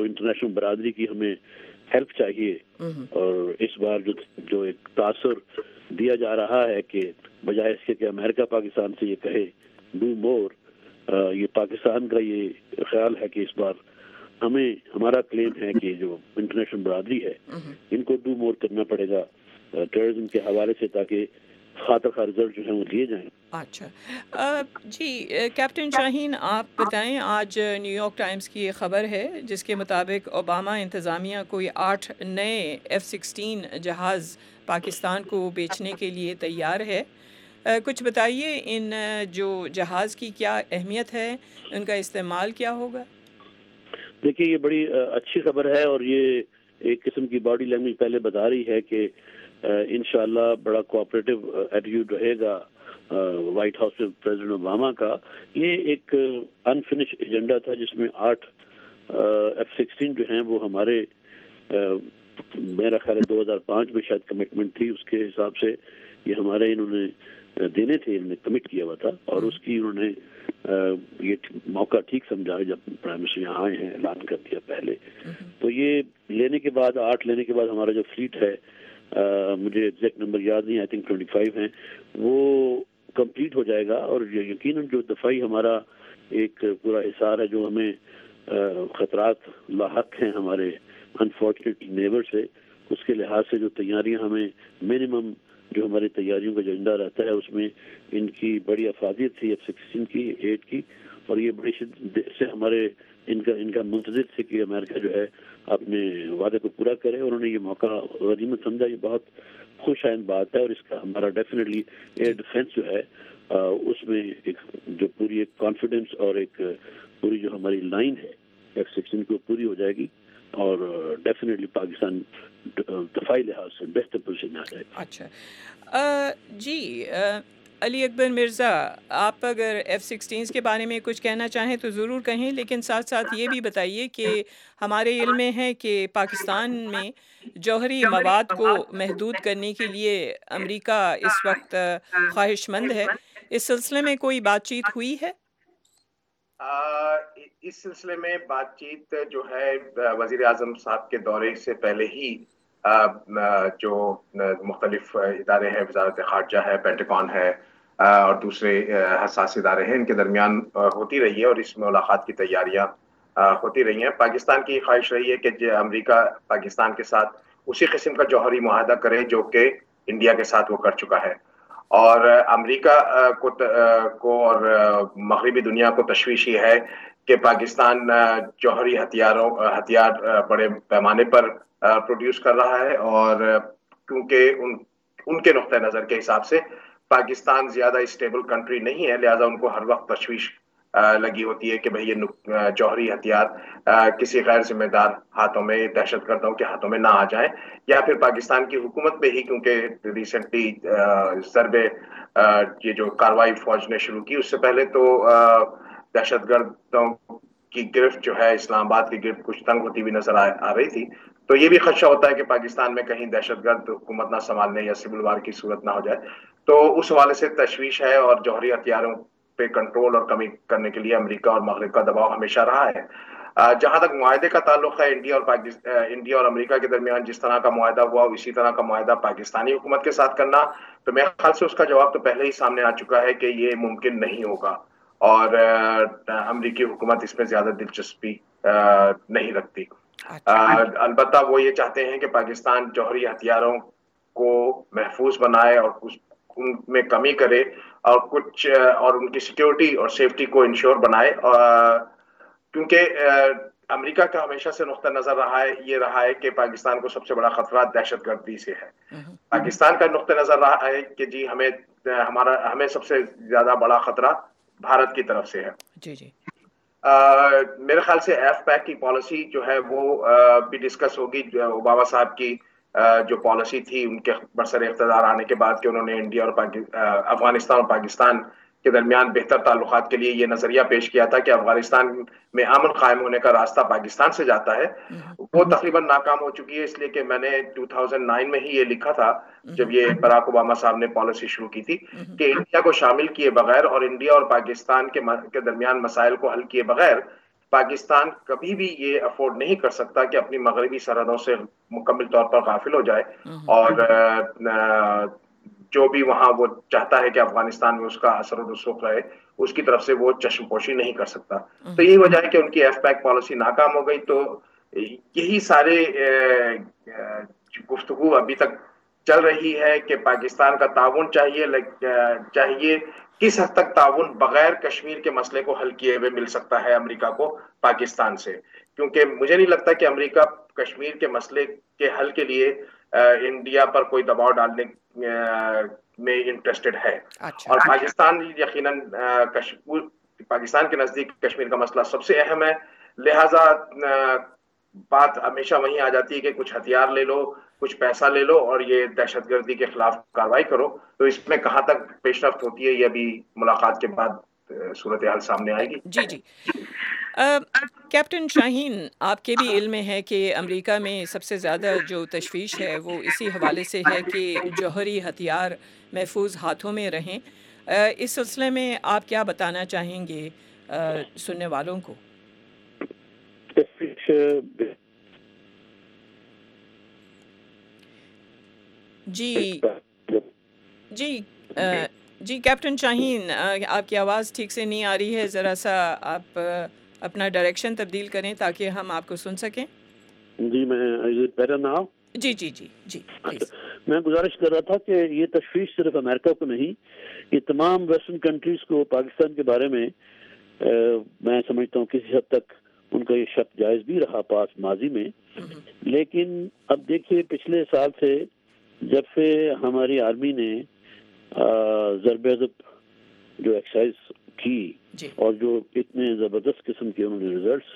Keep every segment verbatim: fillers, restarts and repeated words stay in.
International برادری کی ہمیں ہیلپ چاہیے، اور اس بار جو جو ایک تاثر دیا جا رہا ہے کہ بجائے اس کے کہ امریکہ پاکستان سے یہ کہے ڈو مور، یہ پاکستان کا یہ خیال ہے کہ اس بار ہمیں، ہمارا کلیم ہے کہ جو انٹرنیشنل برادری ہے ان کو ڈو مور کرنا پڑے گا ٹیررزم کے حوالے سے، تاکہ خاطر خواہ رزلٹ جو ہیں وہ لیے جائیں۔ اچھا جی کیپٹن شاہین، آپ بتائیں، آج نیو یارک ٹائمز کی یہ خبر ہے جس کے مطابق اوباما انتظامیہ کوئی آٹھ نئے ایف سکسٹین جہاز پاکستان کو بیچنے کے لیے تیار ہے۔ کچھ بتائیے ان جو جہاز کی کیا اہمیت ہے، ان کا استعمال کیا ہوگا؟ دیکھیے یہ بڑی اچھی خبر ہے، اور یہ ایک قسم کی باڈی لینگویج پہلے بتا رہی ہے کہ انشاءاللہ بڑا کوآپریٹو ایٹیٹیوڈ رہے گا وائٹ ہاؤس میں پریزیڈنٹ اوباما کا۔ یہ ایک انفنش ایجنڈا تھا جس میں آٹھ ایف سکسٹین جو ہیں وہ ہمارے، میرا خیال ہے دو ہزار پانچ میں شاید کمٹمنٹ تھی، اس کے حساب سے یہ ہمارے انہوں نے دینے تھے، انہوں نے کمٹ کیا ہوا تھا، اور اس کی انہوں نے یہ موقع ٹھیک سمجھا جب پرائم منسٹر یہاں آئے ہیں، اعلان کر دیا پہلے۔ تو یہ لینے کے بعد، آٹھ لینے کے بعد ہمارا جو فلیٹ ہے، مجھے ایگزیکٹ نمبر یاد نہیں، آئی تھنک ٹوئنٹی فائیو ہیں، وہ کمپلیٹ ہو جائے گا، اور یقیناً جو دفاعی ہمارا ایک پورا حصار ہے جو ہمیں خطرات لاحق ہیں ہمارے انفارچونیٹ نیبر سے، اس کے لحاظ سے جو تیاریاں ہمیں منیمم جو ہماری تیاریوں کا ایجنڈا رہتا ہے اس میں ان کی بڑی افادیت تھی ایف سکسٹین کی، ایٹ کی، اور یہ بڑی شدت سے ہمارے ان کا ان کا منتظر تھے کہ امریکہ جو ہے اپنے وعدے کو پورا کرے، اور انہوں نے یہ موقع غنیمت سمجھا۔ یہ بہت خوش آئند بات ہے، اور اس کا ہمارا ڈیفینیٹلی ایئر ڈیفینس جو ہے اس میں ایک جو پوری ایک کانفیڈنس اور ایک پوری جو ہماری لائن ہے ایف سکسٹین کو پوری ہو جائے گی، اور ڈیفینیٹلی پاکستان دفاعی لحاظ سے بہتر پوزیشن میں آ جائے گا۔ اچھا جی علی اکبر مرزا، آپ اگر ایف سکسٹینز کے بارے میں کچھ کہنا چاہیں تو ضرور کہیں، لیکن ساتھ ساتھ یہ بھی بتائیے کہ ہمارے علم میں ہے کہ پاکستان میں جوہری مواد کو محدود کرنے کے لیے امریکہ اس وقت خواہش مند ہے، اس سلسلے میں کوئی بات چیت ہوئی ہے؟ اس سلسلے میں بات چیت جو ہے وزیر اعظم صاحب کے دورے سے پہلے ہی جو مختلف ادارے ہیں، وزارت خارجہ ہے، پینٹاگون ہے، اور دوسرے حساس ادارے ہیں، ان کے درمیان ہوتی رہی ہے، اور اس ملاقات کی تیاریاں ہوتی رہی ہیں۔ پاکستان کی خواہش رہی ہے کہ امریکہ پاکستان کے ساتھ اسی قسم کا جوہری معاہدہ کرے جو کہ انڈیا کے ساتھ وہ کر چکا ہے، اور امریکہ کو کو اور مغربی دنیا کو تشویش یہ ہے کہ پاکستان جوہری ہتھیاروں ہتھیار بڑے پیمانے پر پروڈیوس کر رہا ہے، اور کیونکہ ان ان کے نقطہ نظر کے حساب سے پاکستان زیادہ اسٹیبل کنٹری نہیں ہے، لہذا ان کو ہر وقت تشویش لگی ہوتی ہے کہ بھئی یہ جوہری ہتھیار کسی غیر ذمہ دار ہاتھوں میں، دہشت گردوں کے ہاتھوں میں نہ آ جائیں، یا پھر پاکستان کی حکومت پہ ہی، کیونکہ ریسنٹلی ضرب یہ جو کاروائی فوج نے شروع کی، اس سے پہلے تو دہشت گردوں کی گرفت جو ہے اسلام آباد کی گرفت کچھ تنگ ہوتی ہوئی نظر آ رہی تھی، تو یہ بھی خدشہ ہوتا ہے کہ پاکستان میں کہیں دہشت گرد حکومت نہ سنبھالنے یا سول وار کی صورت نہ ہو جائے، تو اس حوالے سے تشویش ہے، اور جوہری ہتھیاروں پہ کنٹرول اور کمی کرنے کے لیے امریکہ اور مغرب کا دباؤ ہمیشہ رہا ہے۔ جہاں تک معاہدے کا تعلق ہے انڈیا اور پاکستان انڈیا اور امریکہ کے درمیان جس طرح کا معاہدہ ہوا اسی طرح کا معاہدہ پاکستانی حکومت کے ساتھ کرنا، تو میرے خیال سے اس کا جواب تو پہلے ہی سامنے آ چکا ہے کہ یہ ممکن نہیں ہوگا، اور امریکی حکومت اس میں زیادہ دلچسپی نہیں رکھتی۔ البتہ وہ یہ چاہتے ہیں کہ پاکستان جوہری ہتھیاروں کو محفوظ بنائے اور ان میں کمی کرے، اور کچھ اور ان کی سیکیورٹی اور سیفٹی کو انشور بنائے، کیونکہ امریکہ کا ہمیشہ سے نقطہ نظر رہا ہے یہ رہا ہے کہ پاکستان کو سب سے بڑا خطرہ دہشت گردی سے ہے۔ پاکستان کا نقطہ نظر رہا ہے کہ جی ہمیں ہمارا ہمیں سب سے زیادہ بڑا خطرہ بھارت کی طرف سے ہے۔ جی جی میرے خیال سے ایف پیک کی پالیسی جو ہے وہ بھی ڈسکس ہوگی۔ اوباما صاحب کی جو پالیسی تھی ان کے برسر اقتدار آنے کے بعد کہ انہوں نے انڈیا اور افغانستان اور پاکستان کے درمیان بہتر تعلقات کے لیے یہ نظریہ پیش کیا تھا کہ افغانستان میں امن قائم ہونے کا راستہ پاکستان سے جاتا ہے، وہ تقریباً ناکام ہو چکی ہے، اس لیے کہ میں نے دو ہزار نو میں ہی یہ لکھا تھا جب یہ براک اوباما صاحب نے پالیسی شروع کی تھی کہ انڈیا کو شامل کیے بغیر اور انڈیا اور پاکستان کے درمیان مسائل کو حل کیے بغیر پاکستان کبھی بھی یہ افورڈ نہیں کر سکتا کہ اپنی مغربی سرحدوں سے مکمل طور پر غافل ہو جائے اور جو بھی وہاں وہ چاہتا ہے کہ افغانستان میں اس کا اثر و رسوخ رہے اس کی طرف سے وہ چشم پوشی نہیں کر سکتا. تو یہی وجہ ہے کہ ان کی ایف پیک پالیسی ناکام ہو گئی. تو یہی سارے گفتگو ابھی تک چل رہی ہے کہ پاکستان کا تعاون چاہیے چاہیے کس حد تک تعاون بغیر کشمیر کے مسئلے کو حل کیے ہوئے مل سکتا ہے امریکہ کو پاکستان سے, کیونکہ مجھے نہیں لگتا کہ امریکہ کشمیر کے مسئلے کے حل کے لیے انڈیا پر کوئی دباؤ ڈالنے میں انٹرسٹڈ ہے. اور پاکستان یقیناً پاکستان کے نزدیک کشمیر کا مسئلہ سب سے اہم ہے, لہذا بات ہمیشہ وہیں آ جاتی ہے کہ کچھ ہتھیار لے لو, کچھ پیسہ لے لو اور یہ دہشت گردی کے خلاف کارروائی کرو. تو اس میں کہاں تک پیش رفت ہوتی ہے یہ ابھی ملاقات کے بعد صورتحال سامنے آئے گی. جی جی کیپٹن شاہین, آپ کے بھی علم میں ہے کہ امریکہ میں سب سے زیادہ جو تشویش ہے وہ اسی حوالے سے ہے کہ جوہری ہتھیار محفوظ ہاتھوں میں رہیں. اس سلسلے میں آپ کیا بتانا چاہیں گے سننے والوں کو؟ جی جی جی کیپٹن شاہین, آپ کی آواز ٹھیک سے نہیں آ رہی ہے, ذرا سا آپ اپنا ڈائریکشن تبدیل کریں تاکہ ہم آپ کو سن سکیں. جی میں پیرا نام جی جی جی جی میں گزارش کر رہا تھا کہ یہ تشویش صرف امریکہ کو نہیں, یہ تمام ویسٹرن کنٹریز کو پاکستان کے بارے میں میں سمجھتا ہوں کسی حد تک ان کا یہ شک جائز بھی رہا پاس ماضی میں. لیکن اب دیکھیے پچھلے سال سے جب سے ہماری آرمی نے ضرب عضب جو ایکسرسائز کی جی. اور جو اتنے زبردست قسم کے انہوں نے ریزلٹس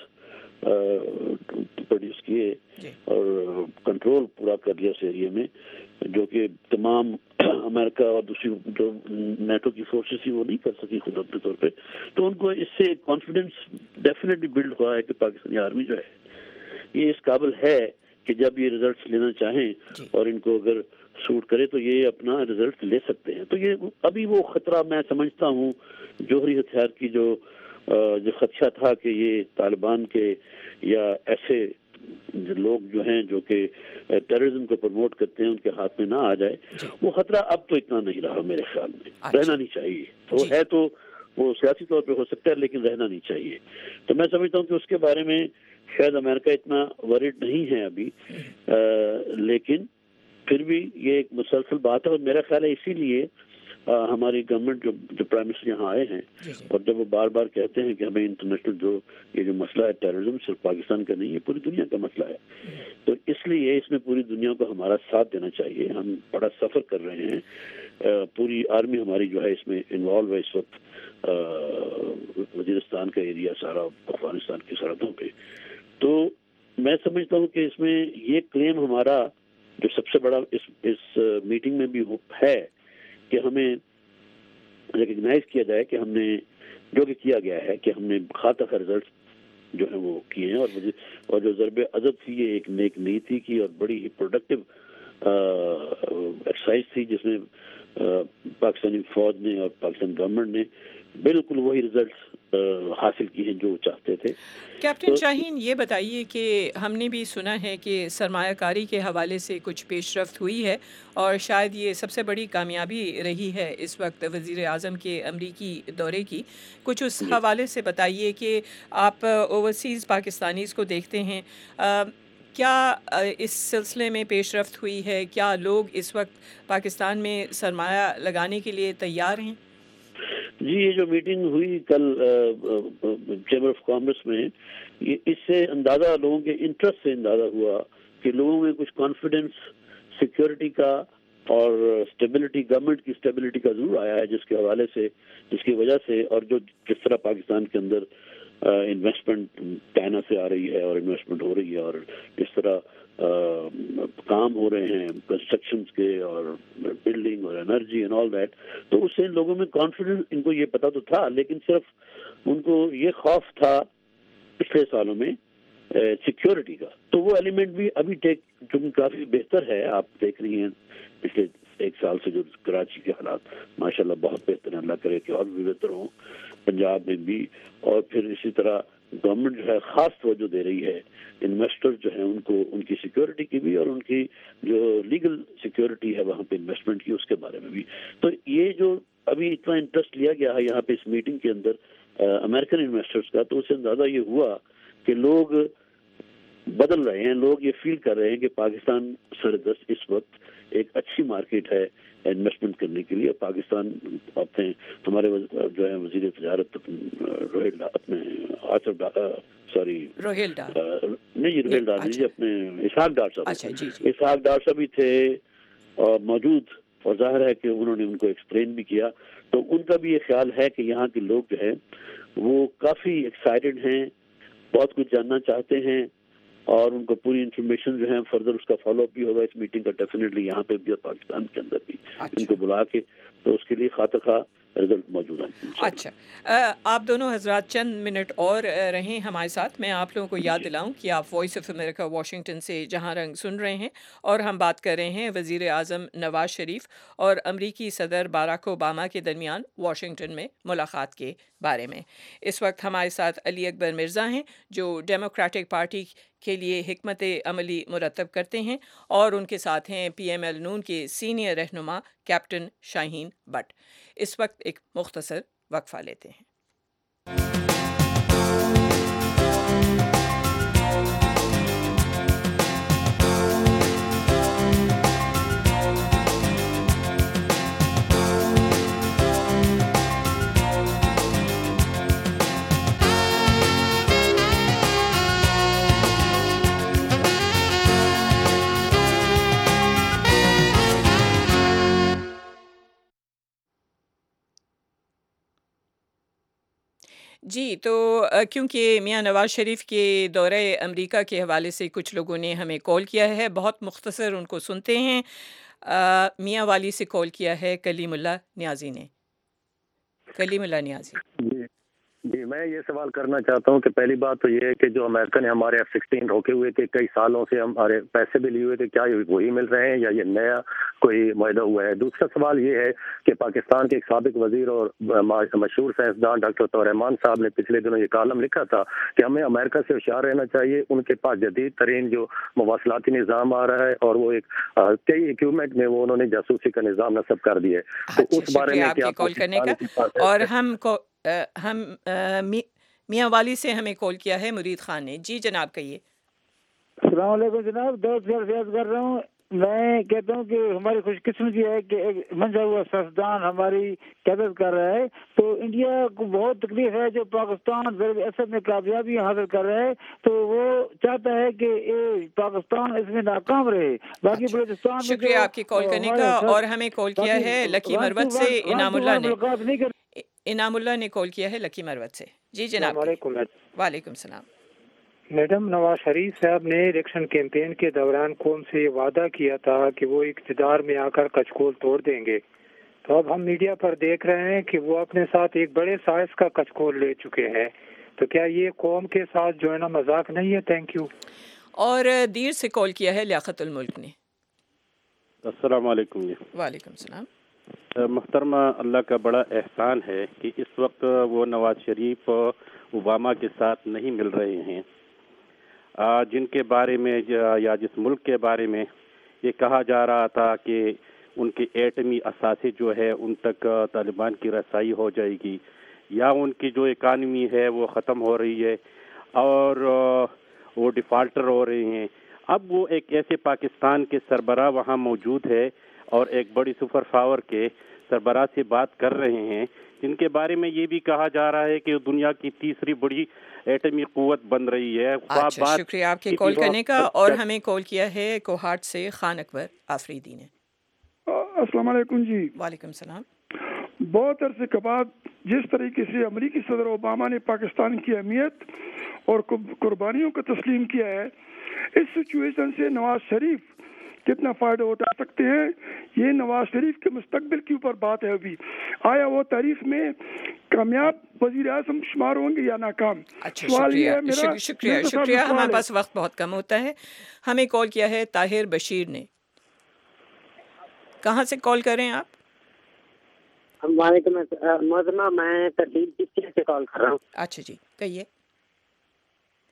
پروڈیوس کیے جی. اور کنٹرول پورا کر لیا اس ایریے میں, جو کہ تمام امریکہ اور دوسری جو نیٹو کی فورسز تھی وہ نہیں کر سکی خود اپنے طور پہ. تو ان کو اس سے کانفیڈنس ڈیفینیٹلی بلڈ ہوا ہے کہ پاکستانی آرمی جو ہے یہ اس قابل ہے کہ جب یہ ریزلٹس لینا چاہیں جی. اور ان کو اگر سوٹ کرے تو یہ اپنا رزلٹ لے سکتے ہیں. تو یہ ابھی وہ خطرہ میں سمجھتا ہوں جوہری ہتھیار کی جو جو خدشہ تھا کہ یہ طالبان کے یا ایسے لوگ جو ہیں جو کہ ٹیررزم کو پروموٹ کرتے ہیں ان کے ہاتھ میں نہ آ جائے, وہ خطرہ اب تو اتنا نہیں رہا میرے خیال میں. رہنا نہیں چاہیے, وہ ہے تو وہ سیاسی طور پہ ہو سکتا ہے لیکن رہنا نہیں چاہیے. تو میں سمجھتا ہوں کہ اس کے بارے میں شاید امریکہ اتنا ورڈ نہیں ہے ابھی, لیکن پھر بھی یہ ایک مسلسل بات ہے. اور میرا خیال ہے اسی لیے ہماری گورنمنٹ جو جو پرائم منسٹر یہاں آئے ہیں اور جب وہ بار بار کہتے ہیں کہ ہمیں انٹرنیشنل جو یہ جو مسئلہ ہے ٹیررزم صرف پاکستان کا نہیں ہے پوری دنیا کا مسئلہ ہے, تو اس لیے اس میں پوری دنیا کو ہمارا ساتھ دینا چاہیے. ہم بڑا سفر کر رہے ہیں, پوری آرمی ہماری جو ہے اس میں انوالو ہے اس وقت, وزیرستان کا ایریا سارا افغانستان کی سرحدوں پہ. تو میں سمجھتا ہوں کہ اس میں یہ کلیم ہمارا جو سب سے بڑا اس اس میٹنگ میں بھی ہے کہ ہمیں ریکگنائز کیا جائے کہ ہم نے جو کہ کیا گیا ہے کہ ہم نے خاطر رزلٹس جو ہیں وہ کیے ہیں, اور اور جو ضرب عضب تھی یہ ایک نیک نیتی کی اور بڑی ہی پروڈکٹیو ایکسرسائز تھی جس میں پاکستانی فوج نے اور پاکستان گورنمنٹ نے بالکل وہی رزلٹس حاصل کی ہیں جو چاہتے تھے. کیپٹن شاہین, یہ بتائیے کہ ہم نے بھی سنا ہے کہ سرمایہ کاری کے حوالے سے کچھ پیش رفت ہوئی ہے اور شاید یہ سب سے بڑی کامیابی رہی ہے اس وقت وزیر اعظم کے امریکی دورے کی. کچھ اس حوالے سے بتائیے کہ آپ اوورسیز پاکستانیز کو دیکھتے ہیں, کیا اس سلسلے میں پیش رفت ہوئی ہے؟ کیا لوگ اس وقت پاکستان میں سرمایہ لگانے کے لیے تیار ہیں؟ جی, یہ جو میٹنگ ہوئی کل چیمبر آف کامرس میں, یہ اس سے اندازہ لوگوں کے انٹرسٹ سے اندازہ ہوا کہ لوگوں میں کچھ کانفیڈنس سیکیورٹی کا اور اسٹیبلٹی, گورنمنٹ کی اسٹیبلٹی کا ضرور آیا ہے, جس کے حوالے سے جس کی وجہ سے اور جو جس طرح پاکستان کے اندر انویسٹمنٹ چائنا سے آ رہی ہے اور انویسٹمنٹ ہو رہی ہے اور جس طرح کام ہو رہے ہیں کنسٹرکشنز کے اور بلڈنگ اور انرجی اینڈ آل دیٹ, تو اس سے ان لوگوں میں کانفیڈنس, ان کو یہ پتا تو تھا لیکن صرف ان کو یہ خوف تھا پچھلے سالوں میں سیکیورٹی کا. تو وہ ایلیمنٹ بھی ابھی ٹیک کافی بہتر ہے. آپ دیکھ رہی ہیں پچھلے ایک سال سے جو کراچی کے حالات ماشاءاللہ بہت بہتر ہیں, اللہ کرے کہ اور بھی بہتر ہوں پنجاب میں بھی, اور پھر اسی طرح گورنمنٹ جو ہے خاص توجہ دے رہی ہے انویسٹر جو ہیں ان کو ان کی سیکیورٹی کی بھی اور ان کی جو لیگل سیکیورٹی ہے وہاں پہ انویسٹمنٹ کی اس کے بارے میں بھی. تو یہ جو ابھی اتنا انٹرسٹ لیا گیا ہے یہاں پہ اس میٹنگ کے اندر امریکن انویسٹرز کا, تو اس سے اندازہ یہ ہوا کہ لوگ بدل رہے ہیں, لوگ یہ فیل کر رہے ہیں کہ پاکستان سردست اس وقت ایک اچھی مارکیٹ ہے انویسٹمنٹ کرنے کے لیے. پاکستان اپنے ہمارے جو ہے وزیر تجارت روہیل اپنے آصف سوری روہیل ڈار نہیں جی روہیل ڈار نہیں جی اپنے اسحاق ڈار صاحب اسحاق ڈار صاحب بھی تھے اور موجود, اور ظاہر ہے کہ انہوں نے ان کو ایکسپلین بھی کیا. تو ان کا بھی یہ خیال ہے کہ یہاں کے لوگ جو ہے وہ کافی ایکسائٹیڈ ہیں, بہت کچھ جاننا چاہتے ہیں اور ان کو پوری انفارمیشن جو ہے فردر اس کا فالو اپ بھی ہوگا اس میٹنگ کا ڈیفینیٹلی یہاں پہ بھی اور پاکستان کے اندر بھی ان کو بلا کے, تو اس کے لیے خاطر خواہ رزلٹ موجود ہے. اچھا, آپ دونوں حضرات چند منٹ اور رہیں ہمارے ساتھ. میں آپ لوگوں کو یاد دلاؤں کہ آپ وائس آف امریکہ واشنگٹن سے جہاں رنگ سن رہے ہیں اور ہم بات کر رہے ہیں وزیر اعظم نواز شریف اور امریکی صدر باراک اوباما کے درمیان واشنگٹن میں ملاقات کے بارے میں. اس وقت ہمارے ساتھ علی اکبر مرزا ہیں جو ڈیموکریٹک پارٹی کے لیے حکمت عملی مرتب کرتے ہیں, اور ان کے ساتھ ہیں پی ایم ایل نون کے سینئر رہنما کیپٹن شاہین بٹ. اس وقت ایک مختصر وقفہ لیتے ہیں. جی, تو کیونکہ میاں نواز شریف کے دورہ امریکہ کے حوالے سے کچھ لوگوں نے ہمیں کال کیا ہے, بہت مختصر ان کو سنتے ہیں. میاں والی سے کال کیا ہے کلیم اللہ نیازی نے. کلیم اللہ نیازی. جی جی میں یہ سوال کرنا چاہتا ہوں کہ پہلی بات تو یہ ہے کہ جو امریکن ہمارے ایف سکسٹین روکے ہوئے تھے کئی سالوں سے, ہمارے پیسے بھی لیے ہوئے تھے, کیا وہی مل رہے ہیں یا یہ نیا کوئی معاہدہ ہوا ہے؟ دوسرا سوال یہ ہے کہ پاکستان کے ایک سابق وزیر اور مشہور سائنسدان ڈاکٹر عطاء الرحمان صاحب نے پچھلے دنوں یہ کالم لکھا تھا کہ ہمیں امریکہ سے ہوشیار رہنا چاہیے, ان کے پاس جدید ترین جو مواصلاتی نظام آ رہا ہے اور وہ ایک کئی اکوپمنٹ میں وہ انہوں نے جاسوسی کا نظام نصب کر دیا ہے. تو اس بارے میں کیا کال کرنے کا, اور ہم ہم میاں والی سے ہمیں کال کیا ہے مرید خان نے. جی جناب کہیے. السلام علیکم جناب, دوست سے عرض کر رہا ہوں. میں کہتا ہوں کہ ہماری خوش قسمتی ہے کہ ایک منجا ہوا سیاستدان ہماری قیادت کر رہا ہے, تو انڈیا کو بہت تکلیف ہے جو پاکستان ضرب اثر میں کامیابی حاصل کر رہا ہے, تو وہ چاہتا ہے کہ پاکستان اس میں ناکام رہے. باقی بلوچستان. شکریہ آپ کی کال کرنے کا. اور ہمیں کال کیا ہے لکی مروت سے انعام اللہ نے. انعام اللہ نے کال کیا ہے لکی مروت سے. جی جناب. وعلیکم السلام. میڈم, نواز شریف صاحب نے الیکشن کیمپین کے دوران قوم سے یہ وعدہ کیا تھا کہ وہ اقتدار میں آ کر کچکول توڑ دیں گے, تو اب ہم میڈیا پر دیکھ رہے ہیں کہ وہ اپنے ساتھ ایک بڑے سائز کا کچکول لے چکے ہیں, تو کیا یہ قوم کے ساتھ جو ہے نا مذاق نہیں ہے؟ Thank you. اور دیر سے کال کیا ہے لیاقت الملک نے. السلام علیکم. وعلیکم السلام. محترمہ, اللہ کا بڑا احسان ہے کہ اس وقت وہ نواز شریف اوباما کے ساتھ نہیں مل رہے ہیں, جن کے بارے میں یا جس ملک کے بارے میں یہ کہا جا رہا تھا کہ ان کے ایٹمی اثاثے جو ہے ان تک طالبان کی رسائی ہو جائے گی, یا ان کی جو اکانومی ہے وہ ختم ہو رہی ہے اور وہ ڈیفالٹر ہو رہے ہیں. اب وہ ایک ایسے پاکستان کے سربراہ وہاں موجود ہے اور ایک بڑی سپر پاور کے سربراہ سے بات کر رہے ہیں جن کے بارے میں یہ بھی کہا جا رہا ہے کہ دنیا کی تیسری بڑی ایٹمی قوت بن رہی ہے. اچھا, شکریہ آپ کی کال کرنے کا. اور ہمیں کال کیا ہے کوہاٹ سے خان اکبر آفریدی نے. السلام علیکم. جی وعلیکم السلام. بہت عرصے کے بعد جس طریقے سے امریکی صدر اوباما نے پاکستان کی اہمیت اور قربانیوں کو تسلیم کیا ہے, اس سچویشن سے نواز شریف کتنا فائدہ اٹھا سکتے ہیں, یہ نواز شریف کے مستقبل کے اوپر بات ہے. ابھی آیا وہ تاریخ میں کامیاب وزیر اعظم شمار ہوں گے یا ناکام؟ اچھا, شکریہ شکریہ شکریہ ہمارے پاس وقت بہت کم ہوتا ہے. ہمیں کال کیا ہے طاہر بشیر نے. کہاں سے کال کر رہے ہیں آپ؟ وعلیکم السلام. میں ترتیب سے کال کر رہا ہوں. اچھا جی, کہیے.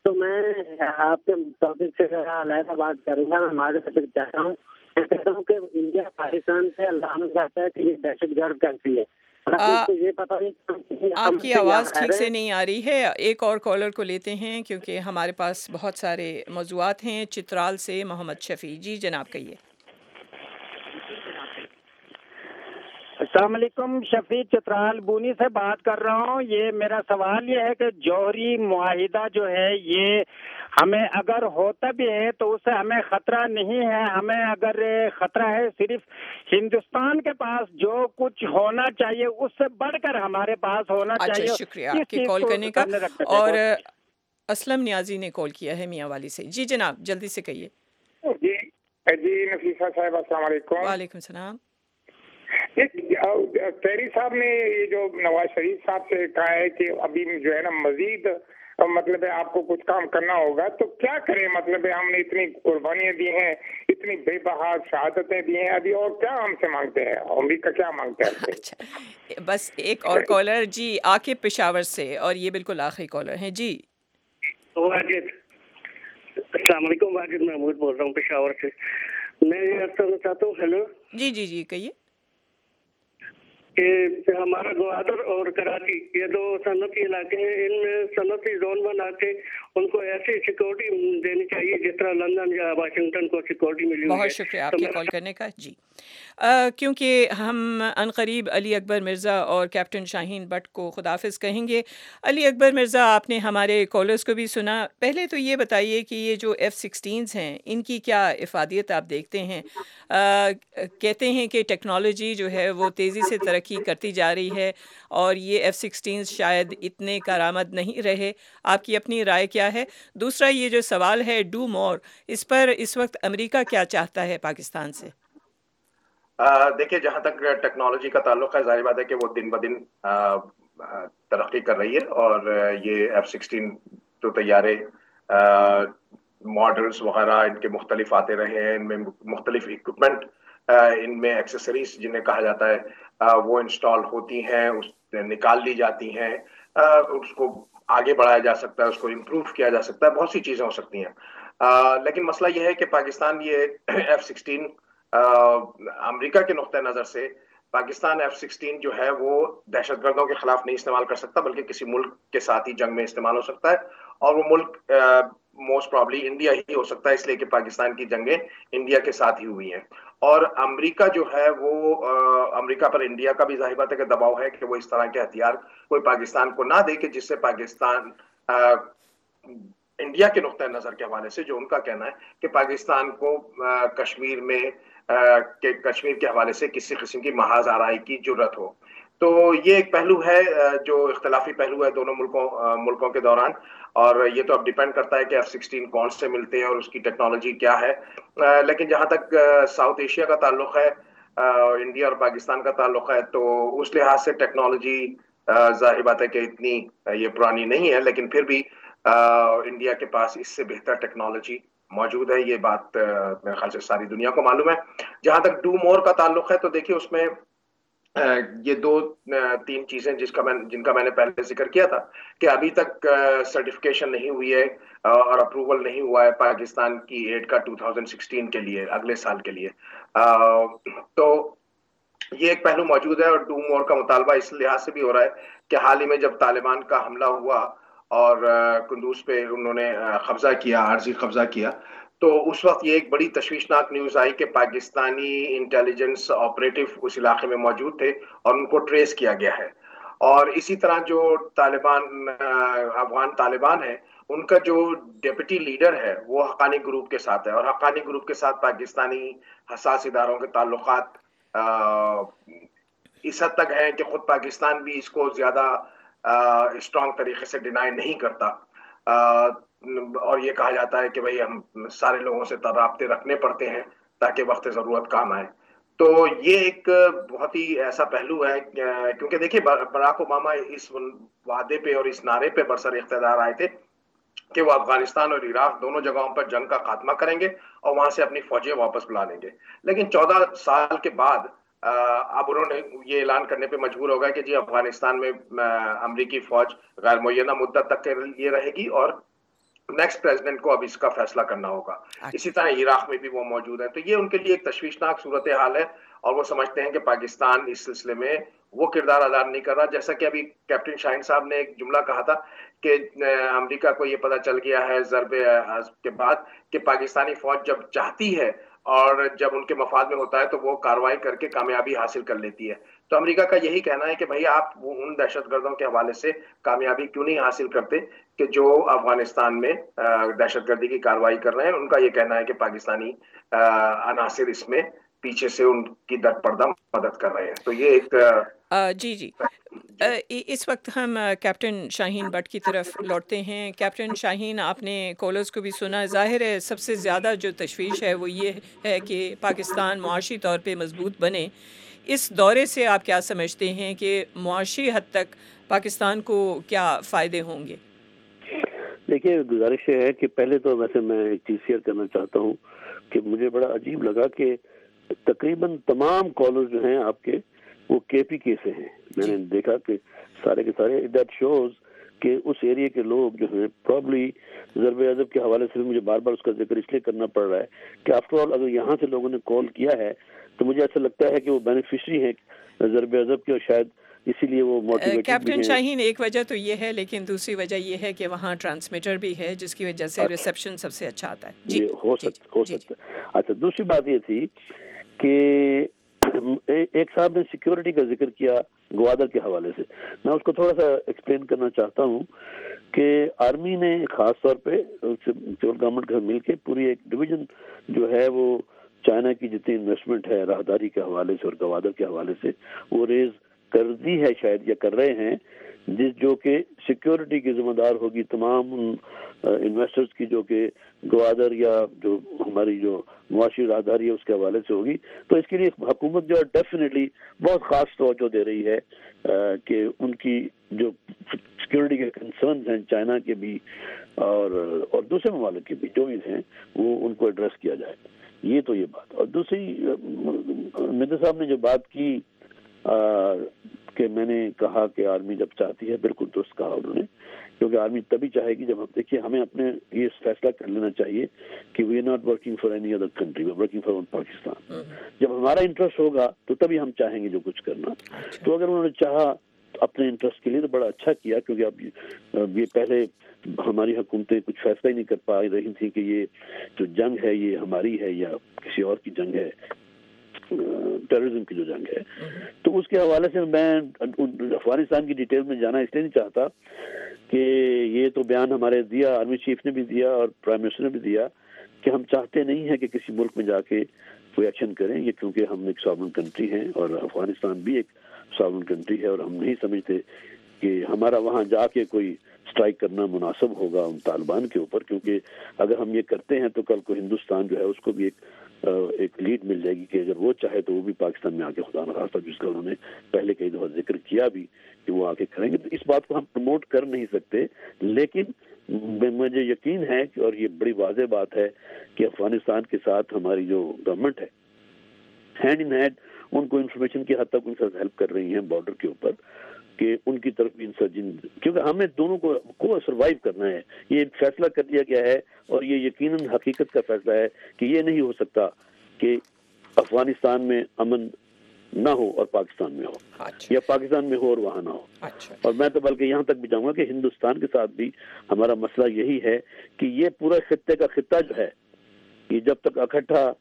تو میں آپ کے ٹاپک سے علیحدہ بات کروں گا. میں معذرت چاہتا ہوں. میں کہتا ہوں کہ انڈیا پاکستان سے اللہ چاہتا ہے کہ یہ دہشت گرد کرتی ہے. یہ پتا نہیں آپ کی آواز ٹھیک سے نہیں آ رہی ہے. ایک اور کالر کو لیتے ہیں کیونکہ ہمارے پاس بہت سارے موضوعات ہیں. چترال سے محمد شفیع. جی جناب کہیے. السلام علیکم. شفیع چترال بونی سے بات کر رہا ہوں. یہ میرا سوال یہ ہے کہ جوہری معاہدہ جو ہے یہ ہمیں اگر ہوتا بھی ہے تو اس سے ہمیں خطرہ نہیں ہے. ہمیں اگر خطرہ ہے صرف ہندوستان کے پاس جو کچھ ہونا چاہیے اس سے بڑھ کر ہمارے پاس ہونا چاہیے. اچھا شکریہ آپ کے کال کرنے کا. اور اسلم نیازی نے کال کیا ہے میاں والی سے. جی جناب جلدی سے کہیے. جی جی نفیسہ صاحب السلام علیکم. وعلیکم السلام. تحری صاحب نے یہ جو نواز شریف صاحب سے کہا ہے کہ ابھی جو ہے نا مزید مطلب ہے آپ کو کچھ کام کرنا ہوگا تو کیا کریں. مطلب ہے ہم نے اتنی قربانیاں دی ہیں, اتنی بے بہا شہادتیں دی ہیں, ابھی اور کیا ہم سے مانگتے ہیں, امریکہ کیا مانگتے ہیں. اچھا بس ایک اور کالر. جی عاقب پشاور سے, اور یہ بالکل آخری کالر ہیں. جی واجد. السلام علیکم. واجد محمود بول رہا ہوں پشاور سے. میں یہ عرض کرنا چاہتا ہوں. ہیلو. جی جی جی کہیے. کہ ہمارا گوادر اور کراچی یہ دو صنعتی علاقے ہیں, ان میں صنعتی زون بنا کے ان کو ایسی سیکورٹی دینی چاہیے جس طرح لندن یا واشنگٹن کو سیکورٹی ملی ہوئی ہے. بہت شکریہ آپ کے کال کرنے کا. جی آ, کیونکہ ہم عنقریب علی اکبر مرزا اور کیپٹن شاہین بٹ کو خداحافظ کہیں گے. علی اکبر مرزا آپ نے ہمارے کالرز کو بھی سنا. پہلے تو یہ بتائیے کہ یہ جو ایف سکسٹینز ہیں ان کی کیا افادیت آپ دیکھتے ہیں؟ آ, کہتے ہیں کہ ٹیکنالوجی جو ہے وہ تیزی سے ترقی کرتی جا رہی ہے اور یہ ایف سکسٹین شاید اتنے کارآمد نہیں رہے. آپ کی اپنی رائے کیا ہے؟ دوسرا یہ جو سوال ہے ڈو مور, اس پر اس وقت امریکہ کیا چاہتا ہے پاکستان سے؟ دیکھیے جہاں تک ٹیکنالوجی کا تعلق ہے ظاہر بات ہے کہ وہ دن بدن ترقی کر رہی ہے اور یہ ایف سکسٹین جو طیارے ماڈلز وغیرہ ان کے مختلف آتے رہے ہیں, ان میں مختلف اکوپمنٹ ان میں ایکسیسریز جنہیں کہا جاتا ہے وہ انسٹال ہوتی ہیں, اس نکال لی جاتی ہیں, اس کو آگے بڑھایا جا سکتا ہے, اس کو امپروو کیا جا سکتا ہے, بہت سی چیزیں ہو سکتی ہیں. لیکن مسئلہ یہ ہے کہ پاکستان یہ ایف سکسٹین امریکہ کے نقطۂ نظر سے پاکستان ایف سکسٹین جو ہے وہ دہشت گردوں کے خلاف نہیں استعمال کر سکتا بلکہ کسی ملک کے ساتھ ہی جنگ میں استعمال ہو سکتا ہے, اور وہ ملک موسٹ پرابلی انڈیا ہی ہو سکتا ہے, اس لیے کہ پاکستان کی جنگیں انڈیا کے ساتھ ہی ہوئی ہیں. اور امریکہ جو ہے وہ امریکہ پر انڈیا کا بھی ظاہر بات ہے کہ دباؤ ہے کہ وہ اس طرح کے ہتھیار کوئی پاکستان کو نہ دے کہ جس سے پاکستان انڈیا کے نقطۂ نظر کے حوالے سے جو ان کا کہنا ہے کہ پاکستان کو کشمیر میں کہ کشمیر کے حوالے سے کسی قسم کی محاذ آرائی کی جرت ہو. تو یہ ایک پہلو ہے جو اختلافی پہلو ہے دونوں ملکوں ملکوں کے دوران, اور یہ تو اب ڈیپینڈ کرتا ہے کہ ایف سکسٹین کون سے ملتے ہیں اور اس کی ٹیکنالوجی کیا ہے. لیکن جہاں تک ساؤتھ ایشیا کا تعلق ہے, انڈیا اور پاکستان کا تعلق ہے, تو اس لحاظ سے ٹیکنالوجی ظاہر بات ہے کہ اتنی یہ پرانی نہیں ہے, لیکن پھر بھی انڈیا کے پاس اس سے بہتر ٹیکنالوجی موجود ہے. یہ بات میرے خیال سے ساری دنیا کو معلوم ہے. جہاں تک ڈو مور کا تعلق ہے تو دیکھیے اس میں یہ دو تین چیزیں جس کا میں جن کا میں نے پہلے ذکر کیا تھا کہ ابھی تک سرٹیفکیشن نہیں ہوئی ہے اور اپروول نہیں ہوا ہے پاکستان کی ایڈ کا دو ہزار سولہ کے لیے, اگلے سال کے لیے. تو یہ ایک پہلو موجود ہے, اور ڈو مور کا مطالبہ اس لحاظ سے بھی ہو رہا ہے کہ حال ہی میں جب طالبان کا حملہ ہوا اور قندوز پہ انہوں نے قبضہ کیا, عارضی قبضہ کیا, تو اس وقت یہ ایک بڑی تشویشناک نیوز آئی کہ پاکستانی انٹیلیجنس آپریٹو اس علاقے میں موجود تھے اور ان کو ٹریس کیا گیا ہے. اور اسی طرح جو طالبان افغان طالبان ہیں ان کا جو ڈیپٹی لیڈر ہے وہ حقانی گروپ کے ساتھ ہے, اور حقانی گروپ کے ساتھ پاکستانی حساس اداروں کے تعلقات اس حد تک ہیں کہ خود پاکستان بھی اس کو زیادہ اسٹرانگ طریقے سے ڈینائی نہیں کرتا, اور یہ کہا جاتا ہے کہ بھئی ہم سارے لوگوں سے رابطے رکھنے پڑتے ہیں تاکہ وقت ضرورت کام آئے. تو یہ ایک بہت ہی ایسا پہلو ہے کیونکہ دیکھیے براک اوباما اس وعدے پہ اور اس نعرے پہ برسر اقتدار آئے تھے کہ وہ افغانستان اور عراق دونوں جگہوں پر جنگ کا خاتمہ کریں گے اور وہاں سے اپنی فوجیں واپس بلا لیں گے. لیکن چودہ سال کے بعد اب انہوں نے یہ اعلان کرنے پہ مجبور ہو گئے کہ جی افغانستان میں امریکی فوج غیر معینہ مدت تک کے لیے رہے گی اور نیکسٹ پریزیڈنٹ کو اب اس کا فیصلہ کرنا ہوگا. اسی طرح عراق میں بھی وہ موجود ہیں. تو یہ ان کے لیے ایک تشویشناک صورتحال ہے اور وہ سمجھتے ہیں کہ پاکستان اس سلسلے میں وہ کردار ادا نہیں کر رہا. جیسا کہ ابھی کیپٹن شاہین صاحب نے ایک جملہ کہا تھا کہ امریکہ کو یہ پتہ چل گیا ہے ضرب کے بعد کہ پاکستانی فوج جب چاہتی ہے اور جب ان کے مفاد میں ہوتا ہے تو وہ کارروائی کر کے کامیابی حاصل کر لیتی ہے. تو امریکہ کا یہی کہنا ہے کہ بھائی آپ ان دہشت گردوں کے حوالے سے کامیابی کیوں نہیں حاصل کرتے کہ جو افغانستان میں دہشت گردی کی کارروائی کر رہے ہیں. ان کا یہ کہنا ہے کہ پاکستانی عناصر اس میں پیچھے سے ان کی در پردہ مدد کر رہے ہیں. تو یہ ایک جی جی اس وقت ہم کیپٹن شاہین بٹ کی طرف لوٹتے ہیں. کیپٹن شاہین، آپ نے کالرز کو بھی سنا. ظاہر ہے سب سے زیادہ جو تشویش ہے وہ یہ ہے کہ پاکستان معاشی طور پہ مضبوط بنے. اس دورے سے آپ کیا سمجھتے ہیں کہ معاشی حد تک پاکستان کو کیا فائدے ہوں گے؟ دیکھیے، گزارش یہ ہے کہ پہلے تو ویسے میں ایک چیز شیئر کرنا چاہتا ہوں کہ مجھے بڑا عجیب لگا کہ تقریباً تمام کالرز جو ہیں آپ کے وہ کے پی کے سے ہیں. میں نے دیکھا کہ سارے کے سارے دیٹ شوز کہ اس ایریا کے لوگ جو ہیں پرابلی ضرب عضب کے حوالے سے مجھے بار بار اس کا ذکر اس لیے کرنا پڑ رہا ہے کہ آفٹر آل اگر یہاں سے لوگوں نے کال کیا ہے تو مجھے ایسا لگتا ہے کہ وہ بینیفیشری ہیں ضرب عضب کے اور شاید اسی لیے وہ موٹیویٹڈ. کیپٹن شاہین، ایک وجہ تو یہ ہے لیکن دوسری وجہ یہ ہے کہ وہاں ٹرانسمیٹر بھی ہے جس کی وجہ سے ریسیپشن سب سے اچھا آتا ہے. جی ہو سکتا ہو سکتا ہے. اچھا، دوسری بات یہ تھی کہ ایک صاحب نے سیکیورٹی کا ذکر کیا گوادر کے حوالے سے. میں اس کو تھوڑا سا ایکسپلین کرنا چاہتا ہوں کہ آرمی نے خاص طور پہ گورنمنٹ کے مل کے پوری ایک ڈویژن جو ہے وہ چائنا کی جتنی انویسٹمنٹ ہے راہداری کے حوالے سے اور گوادر کے حوالے سے وہ ریز کر دی ہے شاید یا کر رہے ہیں، جس جو کہ سیکیورٹی کی ذمہ دار ہوگی تمام انویسٹرز کی جو کہ گوادر یا جو ہماری جو معاشی راہداری ہے اس کے حوالے سے ہوگی. تو اس کے لیے حکومت جو ہے ڈیفینیٹلی بہت خاص توجہ دے رہی ہے کہ ان کی جو سیکیورٹی کے کنسرنز ہیں چائنا کے بھی اور اور دوسرے ممالک کے بھی جو بھی ہیں وہ ان کو ایڈریس کیا جائے. یہ تو یہ بات. اور دوسری مرزا صاحب نے جو بات کی کہ میں نے کہا کہ آرمی جب چاہتی ہے، بالکل درست کہا انہوں نے، کیونکہ آرمی تبھی چاہے گی جب ہم دیکھیے ہمیں اپنے یہ فیصلہ کر لینا چاہیے کہ we are not working for any other country, we are working for Pakistan. جب ہمارا انٹرسٹ ہوگا تو تبھی ہم چاہیں گے جو کچھ کرنا. تو اگر انہوں نے چاہا اپنے انٹرسٹ کے لیے تو بڑا اچھا کیا، کیونکہ اب یہ پہلے ہماری حکومتیں کچھ فیصلہ ہی نہیں کر پا رہی تھیں کہ یہ جو جنگ ہے یہ ہماری ہے یا کسی اور کی جنگ ہے، ٹیررزم کی جو جنگ ہے. تو اس کے حوالے سے میں افغانستان کی ڈیٹیل میں جانا اس لیے نہیں چاہتا کہ یہ تو بیان ہمارے دیا، آرمی چیف نے بھی دیا اور پرائم منسٹر نے بھی دیا کہ ہم چاہتے نہیں ہیں کہ کسی ملک میں جا کے کوئی ایکشن کریں. یہ کیونکہ ہم ایک ساورن کنٹری ہیں اور افغانستان بھی ایک ساورن کنٹری ہے اور ہم نہیں سمجھتے کہ ہمارا وہاں جا کے کوئی اسٹرائک کرنا مناسب ہوگا ان طالبان کے اوپر، کیونکہ اگر ہم یہ کرتے ہیں تو کل کو ہندوستان جو ہے اس کو بھی ایک ایک لیڈ مل جائے گی کہ اگر وہ چاہے تو وہ بھی پاکستان میں آ کے خدا نخواستہ جس کا انہوں نے پہلے کئی دفعہ ذکر کیا بھی کہ وہ آ کے کریں گے. تو اس بات کو ہم پروموٹ کر نہیں سکتے، لیکن مجھے یقین ہے اور یہ بڑی واضح بات ہے کہ افغانستان کے ساتھ ہماری جو گورنمنٹ ہے ہینڈ ان ہینڈ ان کو انفارمیشن کی حد تک ان سے ہیلپ کر رہی ہیں بارڈر کے اوپر کہ ان کی طرف انسرجن، کیونکہ ہمیں دونوں کو کو سروائیو کرنا ہے. یہ فیصلہ کر دیا گیا ہے اور یہ یقیناً حقیقت کا فیصلہ ہے کہ یہ نہیں ہو سکتا کہ افغانستان میں امن نہ ہو اور پاکستان میں ہو، یا پاکستان میں ہو اور وہاں نہ ہو. اور میں تو بلکہ یہاں تک بھی جاؤں گا کہ ہندوستان کے ساتھ بھی ہمارا مسئلہ یہی ہے کہ یہ پورا خطے کا خطہ جو ہے یہ جب تک اکٹھا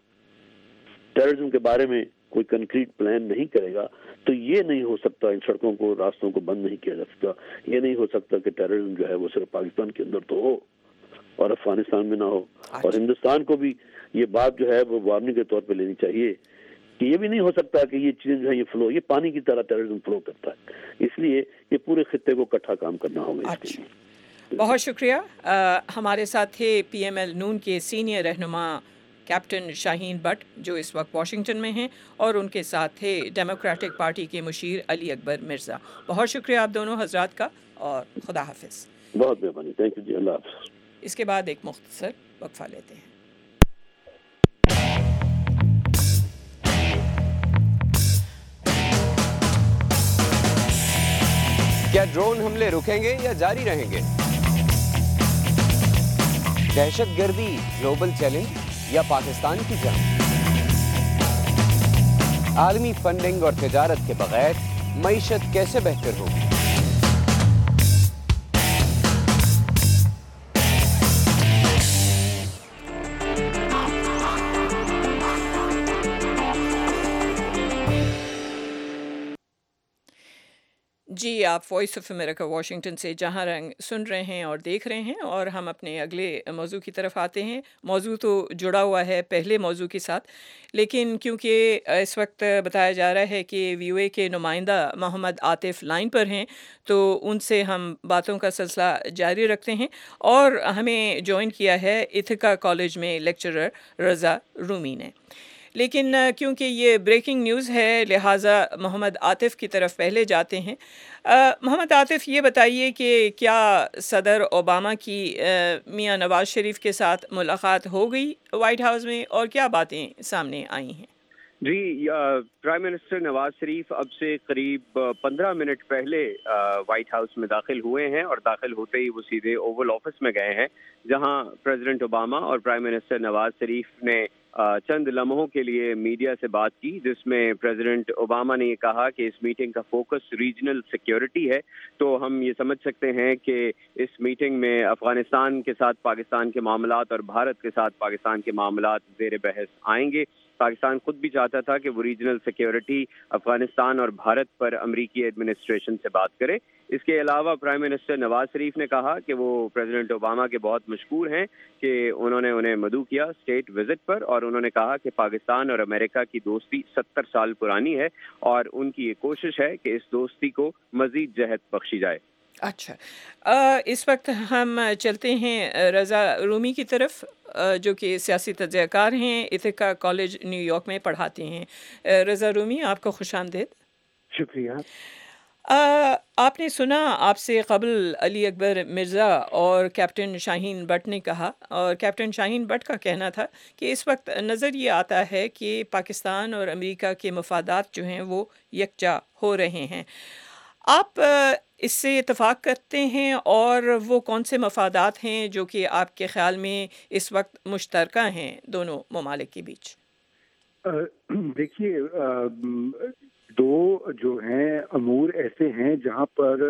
ٹیررزم کے بارے میں کوئی کنکریٹ پلان نہیں کرے گا تو یہ نہیں ہو سکتا، ان سڑکوں کو راستوں کو بند نہیں کیا جا سکتا. یہ نہیں ہو سکتا کہ ٹیررزم جو ہے وہ صرف پاکستان کے اندر تو ہو اور افغانستان میں نہ ہو. اور ہندوستان کو بھی یہ بات جو ہے وہ وارننگ کے طور پہ لینی چاہیے کہ یہ بھی نہیں ہو سکتا کہ یہ چیزیں جو ہے یہ فلو یہ پانی کی طرح ٹیررزم فلو کرتا ہے. اس لیے یہ پورے خطے کو اکٹھا کام کرنا ہوگا. اس کے لیے بہت شکریہ. ہمارے ساتھ تھے پی ایم ایل نون کے سینئر رہنما کیپٹن شاہین بٹ جو اس وقت واشنگٹن میں ہیں، اور ان کے ساتھ تھے ڈیموکریٹک پارٹی کے مشیر علی اکبر مرزا. بہت شکریہ آپ دونوں حضرات کا اور خدا حافظ. بہت مہربانی. تھینک یو جی. اللہ حافظ. اس کے بعد ایک مختصر وقفہ لیتے ہیں. کیا ڈرون حملے رکیں گے یا جاری رہیں گے؟ دہشت گردی گلوبل چیلنج یا پاکستان کی جنگ؟ عالمی فنڈنگ اور تجارت کے بغیر معیشت کیسے بہتر ہوگی؟ جی، آپ وائس آف امریکہ واشنگٹن سے جہاں رنگ سن رہے ہیں اور دیکھ رہے ہیں، اور ہم اپنے اگلے موضوع کی طرف آتے ہیں۔ موضوع تو جڑا ہوا ہے پہلے موضوع کے ساتھ، لیکن کیونکہ اس وقت بتایا جا رہا ہے کہ وی او اے کے نمائندہ محمد عاطف لائن پر ہیں، تو ان سے ہم باتوں کا سلسلہ جاری رکھتے ہیں، اور ہمیں جوائن کیا ہے ایتھیکا کالج میں لیکچرر رضا رومی نے۔ لیکن کیونکہ یہ بریکنگ نیوز ہے، لہٰذا محمد عاطف کی طرف پہلے جاتے ہیں۔ محمد عاطف، یہ بتائیے کہ کیا صدر اوباما کی میاں نواز شریف کے ساتھ ملاقات ہو گئی وائٹ ہاؤس میں، اور کیا باتیں سامنے آئی ہیں؟ جی، پرائم منسٹر نواز شریف اب سے قریب پندرہ منٹ پہلے وائٹ ہاؤس میں داخل ہوئے ہیں، اور داخل ہوتے ہی وہ سیدھے اوول آفس میں گئے ہیں، جہاں پریزیڈنٹ اوباما اور پرائم منسٹر نواز شریف نے چند لمحوں کے لیے میڈیا سے بات کی، جس میں پریزیڈنٹ اوباما نے یہ کہا کہ اس میٹنگ کا فوکس ریجنل سیکیورٹی ہے۔ تو ہم یہ سمجھ سکتے ہیں کہ اس میٹنگ میں افغانستان کے ساتھ پاکستان کے معاملات اور بھارت کے ساتھ پاکستان کے معاملات زیر بحث آئیں گے۔ پاکستان خود بھی چاہتا تھا کہ وہ ریجنل سیکیورٹی افغانستان اور بھارت پر امریکی ایڈمنسٹریشن سے بات کرے۔ اس کے علاوہ پرائم منسٹر نواز شریف نے کہا کہ وہ پریزیڈنٹ اوباما کے بہت مشکور ہیں کہ انہوں نے انہیں مدعو کیا اسٹیٹ وزٹ پر، اور انہوں نے کہا کہ پاکستان اور امریکہ کی دوستی ستر سال پرانی ہے، اور ان کی یہ کوشش ہے کہ اس دوستی کو مزید جہت بخشی جائے۔ اچھا، اس وقت ہم چلتے ہیں رضا رومی کی طرف، جو کہ سیاسی تجزیہ کار ہیں، ایتھیکا کالج نیو یارک میں پڑھاتے ہیں۔ رضا رومی، آپ کو خوش آمدید۔ شکریہ۔ آپ نے سنا آپ سے قبل علی اکبر مرزا اور کیپٹن شاہین بٹ نے کہا، اور کیپٹن شاہین بٹ کا کہنا تھا کہ اس وقت نظر یہ آتا ہے کہ پاکستان اور امریکہ کے مفادات جو ہیں وہ یکجا ہو رہے ہیں۔ آپ اس سے اتفاق کرتے ہیں، اور وہ کون سے مفادات ہیں جو کہ آپ کے خیال میں اس وقت مشترکہ ہیں دونوں ممالک کے بیچ؟ دیکھیے، دو جو ہیں امور ایسے ہیں جہاں پر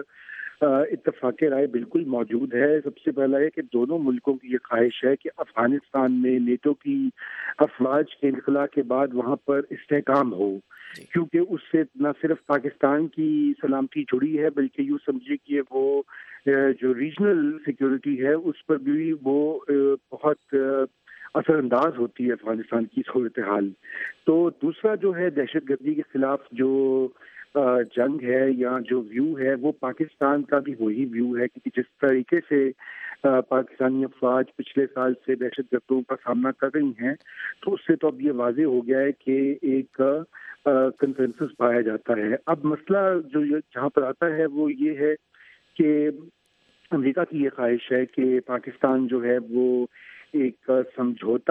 اتفاق رائے بالکل موجود ہے۔ سب سے پہلا ہے کہ دونوں ملکوں کی یہ خواہش ہے کہ افغانستان میں نیٹو کی افواج کے انخلاء کے بعد وہاں پر استحکام ہو، کیونکہ اس سے نہ صرف پاکستان کی سلامتی جڑی ہے، بلکہ یوں سمجھے کہ وہ جو ریجنل سیکیورٹی ہے اس پر بھی وہ بہت اثر انداز ہوتی ہے افغانستان کی صورتحال۔ تو دوسرا جو ہے دہشت گردی کے خلاف جو جنگ ہے یا جو ویو ہے، وہ پاکستان کا بھی وہی ویو ہے کہ جس طریقے سے پاکستانی افواج پچھلے سال سے دہشت گردوں کا سامنا کر رہی ہیں، تو اس سے تو اب یہ واضح ہو گیا ہے کہ ایک کنسنسس پایا جاتا ہے۔ اب مسئلہ جو جہاں پر آتا ہے وہ یہ ہے کہ امریکہ کی یہ خواہش ہے کہ پاکستان جو ہے وہ ایک سمجھوتا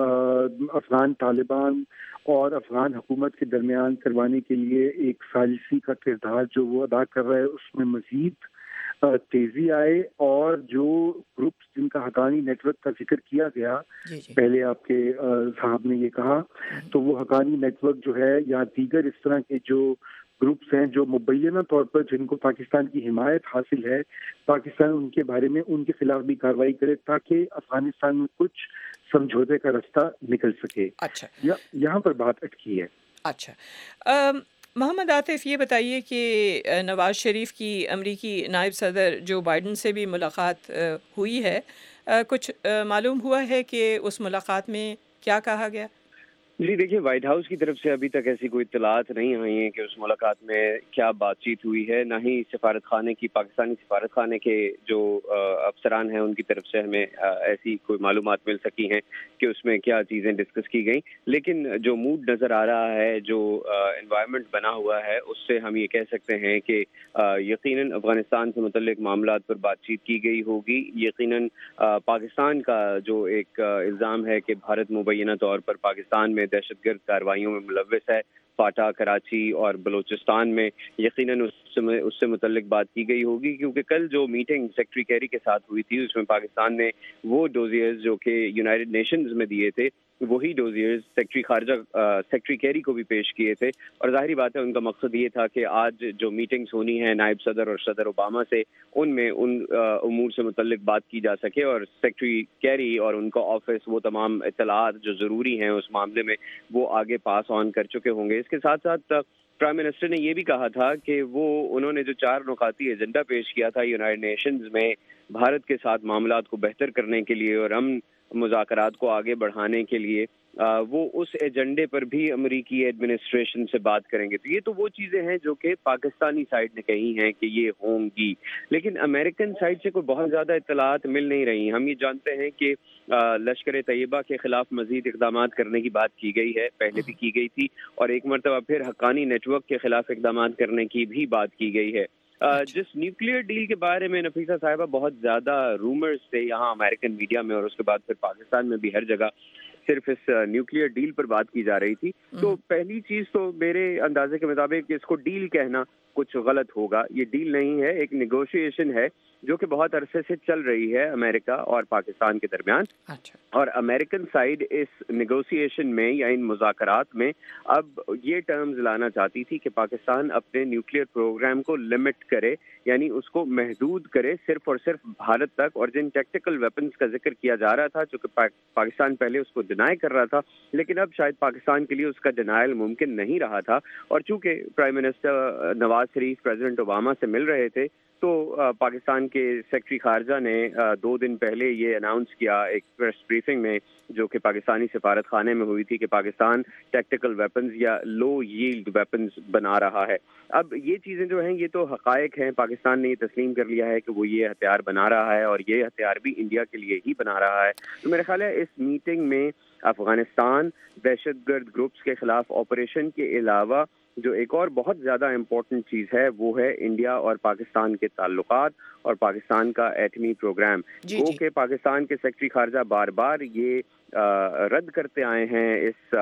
افغان طالبان اور افغان حکومت کے درمیان کروانے کے لیے ایک ثالثی کا کردار جو وہ ادا کر رہا ہے، اس میں مزید تیزی آئے، اور جو گروپس جن کا حقانی نیٹ ورک کا ذکر کیا گیا پہلے آپ کے صاحب نے یہ کہا، تو وہ حقانی نیٹ ورک جو ہے یا دیگر اس طرح کے جو گروپس ہیں جو مبینہ طور پر جن کو پاکستان کی حمایت حاصل ہے، پاکستان ان کے بارے میں ان کے خلاف بھی کارروائی کرے تاکہ افغانستان میں کچھ سمجھوتے کا رستہ نکل سکے۔ اچھا، یہاں پر بات اٹکی ہے۔ اچھا، محمد عاطف، یہ بتائیے کہ نواز شریف کی امریکی نائب صدر جو بائیڈن سے بھی ملاقات ہوئی ہے، کچھ معلوم ہوا ہے کہ اس ملاقات میں کیا کہا گیا؟ جی دیکھیے، وائٹ ہاؤس کی طرف سے ابھی تک ایسی کوئی اطلاعات نہیں آئی ہیں کہ اس ملاقات میں کیا بات چیت ہوئی ہے، نہ ہی سفارت خانے کی پاکستانی سفارت خانے کے جو افسران ہیں ان کی طرف سے ہمیں ایسی کوئی معلومات مل سکی ہیں کہ اس میں کیا چیزیں ڈسکس کی گئیں۔ لیکن جو موڈ نظر آ رہا ہے، جو انوائرمنٹ بنا ہوا ہے، اس سے ہم یہ کہہ سکتے ہیں کہ یقیناً افغانستان سے متعلق معاملات پر بات چیت کی گئی ہوگی۔ یقیناً پاکستان کا جو ایک الزام ہے کہ بھارت مبینہ طور پر پاکستان میں دہشت گرد کارروائیوں میں ملوث ہے، فاٹا، کراچی اور بلوچستان میں یقیناً اس سے اس سے متعلق بات کی گئی ہوگی، کیونکہ کل جو میٹنگ سیکٹری کیری کے ساتھ ہوئی تھی اس میں پاکستان نے وہ ڈوزیئرز جو کہ یونائٹڈ نیشنز میں دیے تھے وہی ڈوزیئرز سیکٹری خارجہ سیکٹری کیری کو بھی پیش کیے تھے، اور ظاہری بات ہے ان کا مقصد یہ تھا کہ آج جو میٹنگز ہونی ہیں نائب صدر اور صدر اوباما سے، ان میں ان امور سے متعلق بات کی جا سکے، اور سیکٹری کیری اور ان کا آفس وہ تمام اطلاعات جو ضروری ہیں اس معاملے میں وہ آگے پاس آن کر چکے ہوں گے۔ اس کے ساتھ ساتھ پرائم منسٹر نے یہ بھی کہا تھا کہ وہ انہوں نے جو چار نکاتی ایجنڈا پیش کیا تھا یونائٹڈ نیشنز میں بھارت کے ساتھ معاملات کو بہتر کرنے کے لیے اور امن مذاکرات کو آگے بڑھانے کے لیے، وہ اس ایجنڈے پر بھی امریکی ایڈمنسٹریشن سے بات کریں گے۔ تو یہ تو وہ چیزیں ہیں جو کہ پاکستانی سائڈ نے کہی ہیں کہ یہ ہوں گی، لیکن امریکن سائڈ سے کوئی بہت زیادہ اطلاعات مل نہیں رہی۔ ہم یہ جانتے ہیں کہ لشکر طیبہ کے خلاف مزید اقدامات کرنے کی بات کی گئی ہے، پہلے بھی کی گئی تھی، اور ایک مرتبہ پھر حقانی نیٹ ورک کے خلاف اقدامات کرنے کی بھی بات کی گئی ہے۔ جس نیوکلیئر ڈیل کے بارے میں نفیسہ صاحبہ بہت زیادہ رومرز تھے یہاں امریکن میڈیا میں، اور اس کے بعد پھر پاکستان میں بھی ہر جگہ صرف اس نیوکلیئر ڈیل پر بات کی جا رہی تھی، تو پہلی چیز تو میرے اندازے کے مطابق اس کو ڈیل کہنا کچھ غلط ہوگا۔ یہ ڈیل نہیں ہے، ایک نیگوشیشن ہے جو کہ بہت عرصے سے چل رہی ہے امریکہ اور پاکستان کے درمیان، اور امریکن سائڈ اس نیگوسیشن میں یا ان مذاکرات میں اب یہ ٹرمز لانا چاہتی تھی کہ پاکستان اپنے نیوکلیئر پروگرام کو لمٹ کرے، یعنی اس کو محدود کرے صرف اور صرف بھارت تک، اور جن ٹیکٹیکل ویپنز کا ذکر کیا جا رہا تھا چونکہ پاکستان پہلے اس کو ڈینائی کر رہا تھا، لیکن اب شاید پاکستان کے لیے اس کا ڈینائل ممکن نہیں رہا تھا، اور چونکہ prime minister Nawaz Sharif president Obama سے مل رہے تھے تو پاکستان کے سیکٹری خارجہ نے دو دن پہلے یہ اناؤنس کیا ایک پریس بریفنگ میں جو کہ پاکستانی سفارت خانے میں ہوئی تھی کہ پاکستان ٹیکٹیکل ویپنز یا لو ییلڈ ویپنز بنا رہا ہے۔ اب یہ چیزیں جو ہیں یہ تو حقائق ہیں، پاکستان نے یہ تسلیم کر لیا ہے کہ وہ یہ ہتھیار بنا رہا ہے، اور یہ ہتھیار بھی انڈیا کے لیے ہی بنا رہا ہے۔ تو میرا خیال ہے اس میٹنگ میں افغانستان دہشت گرد گروپس کے خلاف آپریشن کے علاوہ جو ایک اور بہت زیادہ امپورٹنٹ چیز ہے وہ ہے انڈیا اور پاکستان کے تعلقات اور پاکستان کا ایٹمی پروگرام، وہ کہ پاکستان کے سیکٹری خارجہ بار بار یہ رد کرتے آئے ہیں اس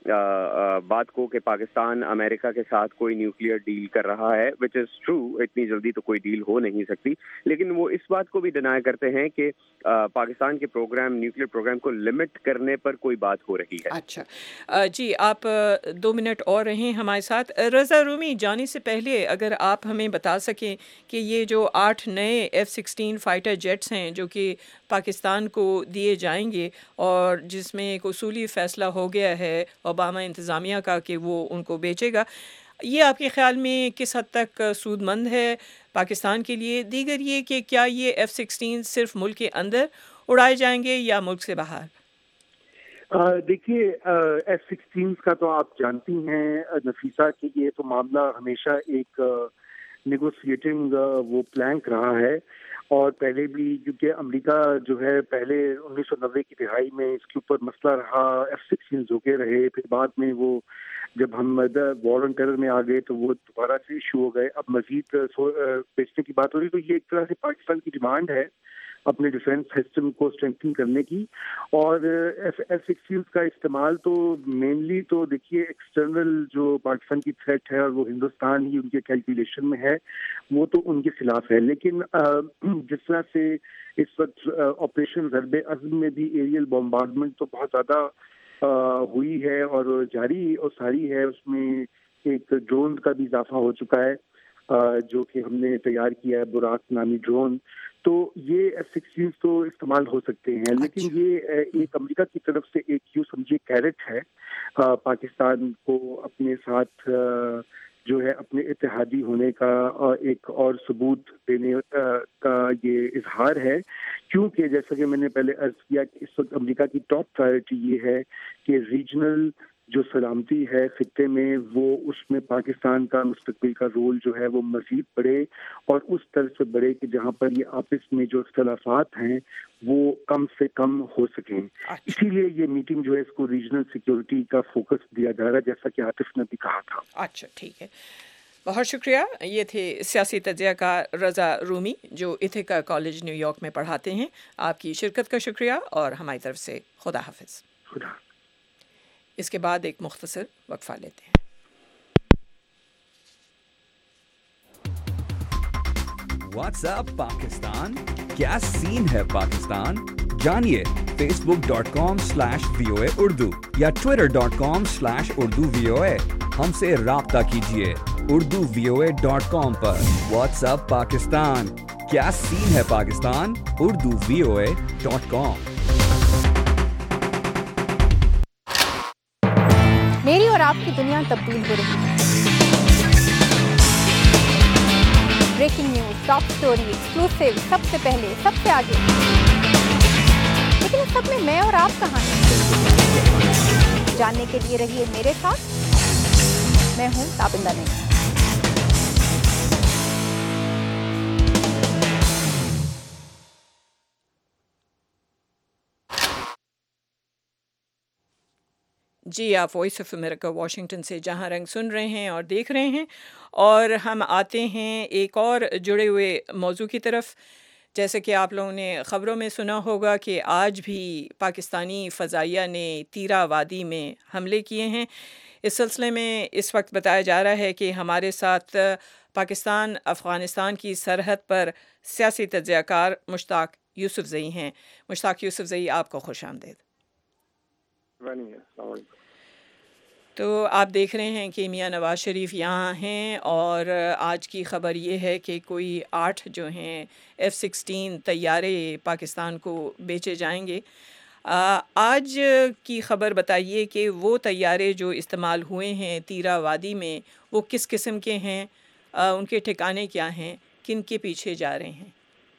بات کو کہ پاکستان امریکہ کے ساتھ کوئی نیوکلیئر ڈیل کر رہا ہے، وچ از ٹرو، اتنی جلدی تو کوئی ڈیل ہو نہیں سکتی، لیکن وہ اس بات کو بھی ڈینائی کرتے ہیں کہ پاکستان کے پروگرام نیوکلیئر پروگرام کو لمٹ کرنے پر کوئی بات ہو رہی ہے۔ اچھا جی، آپ دو منٹ اور رہیں ہمارے ساتھ۔ رضا رومی، جانے سے پہلے اگر آپ ہمیں بتا سکیں کہ یہ جو آٹھ نئے ایف سکسٹین فائٹر جیٹس ہیں جو کہ پاکستان کو دیے جائیں گے اور جس میں ایک اصولی فیصلہ ہو گیا ہے اوباما انتظامیہ کا کہ وہ ان کو بیچے گا، یہ آپ کے خیال میں کس حد تک سود مند ہے پاکستان کے لیے؟ دیگر یہ کہ کیا یہ ایف سکسٹین صرف ملک کے اندر اڑائے جائیں گے یا ملک سے باہر؟ دیکھیے ایف سکسٹین کا تو آپ جانتی ہیں نفیسہ کہ یہ تو معاملہ ہمیشہ ایک نیگوسیٹنگ وہ پلانک رہا ہے، اور پہلے بھی کیونکہ امریکہ جو ہے پہلے انیس سو نوے کی دہائی میں اس کے اوپر مسئلہ رہا، ایف سکسٹین روکے رہے، پھر بعد میں وہ جب ہم وار آن ٹیرر میں آ گئے تو وہ دوبارہ سے ایشو ہو گئے، اب مزید بیچنے کی بات ہو رہی، تو یہ ایک طرح سے پاکستان کی ڈیمانڈ ہے اپنے ڈیفینس سسٹم کو اسٹرینتھن کرنے کی، اور ایف سکسٹین کا استعمال تو مینلی تو دیکھیے ایکسٹرنل جو پاکستان کی تھریٹ ہے اور وہ ہندوستان ہی ان کے کیلکولیشن میں ہے، وہ تو ان کے خلاف ہے، لیکن جس طرح سے اس وقت آپریشن ضرب عزم میں بھی ایریل بمبارڈمنٹ تو بہت زیادہ ہوئی ہے اور جاری اور ساری ہے، اس میں ایک ڈرون کا بھی اضافہ ہو چکا ہے جو کہ ہم نے تیار کیا ہے، براق نامی ڈرون، تو یہ ایف سکسٹین تو استعمال ہو سکتے ہیں، لیکن یہ ایک امریکہ کی طرف سے ایک یوں سمجھے کیرٹ ہے پاکستان کو اپنے ساتھ جو ہے اپنے اتحادی ہونے کا ایک اور ثبوت دینے کا یہ اظہار ہے، کیونکہ جیسا کہ میں نے پہلے عرض کیا کہ اس وقت امریکہ کی ٹاپ پرائرٹی یہ ہے کہ ریجنل جو سلامتی ہے خطے میں وہ اس میں پاکستان کا مستقبل کا رول جو ہے وہ مزید بڑھے اور اس طرح سے بڑھے کہ جہاں پر یہ آپس میں جو اختلافات ہیں وہ کم سے کم ہو سکیں۔ اسی لیے یہ میٹنگ جو ہے اس کو ریجنل سیکیورٹی کا فوکس دیا جا رہا ہے، جیسا کہ عاطف نے بھی کہا تھا۔ اچھا ٹھیک ہے، بہت شکریہ۔ یہ تھے سیاسی تجزیہ کار رضا رومی جو ایتھیکا کالج نیو یارک میں پڑھاتے ہیں۔ آپ کی شرکت کا شکریہ اور ہماری طرف سے خدا حافظ۔ خدا۔ اس کے بعد ایک مختصر وقفہ لیتے ہیں۔ What's up Pakistan? क्या सीन है पाकिस्तान? जानिए Facebook dot com slash V O A Urdu या Twitter dot com slash Urdu V O A हमसे राब्ता कीजिए Urdu V O A dot com पर। What's up Pakistan? क्या सीन है Pakistan? Urdu V O A dot com. मेरी और आपकी दुनिया तब्दील हो रही है। Breaking news, top story, exclusive, सबसे पहले, सबसे आगे। लेकिन इस सब में मैं और आप कहाँ हैं? जानने के लिए रहिए मेरे साथ। मैं हूँ ताबिंदा नहीं। जी, आप वॉइस ऑफ अमेरिका वाशिंगटन से जहां रंग सुन रहे हैं और देख रहे हैं, और हम आते हैं एक और जुड़े हुए मौजू की तरफ। जैसे कि आप लोगों ने ख़बरों में सुना होगा कि आज भी पाकिस्तानी फ़ज़ाइया ने तीरा वादी में हमले किए हैं। इस सिलसिले में इस वक्त बताया जा रहा है कि हमारे साथ पाकिस्तान अफ़गानिस्तान की सरहद पर सियासी तज्ज़ियाकार मुश्ताक यूसुफ़ज़ई हैं। मुश्ताक यूसुफ़ज़ई, आपको खुश आमदीद। तो आप देख रहे हैं कि मियां नवाज़ शरीफ यहाँ हैं, और आज की ख़बर ये है कि कोई आठ जो हैं एफ़ सिक्सटीन तैयारे पाकिस्तान को बेचे जाएंगे। आ, आज की ख़बर बताइए कि वो तैयारे जो इस्तेमाल हुए हैं तीरा वादी में वो किस किस्म के हैं, आ, उनके ठिकाने क्या हैं, किन के पीछे जा रहे हैं?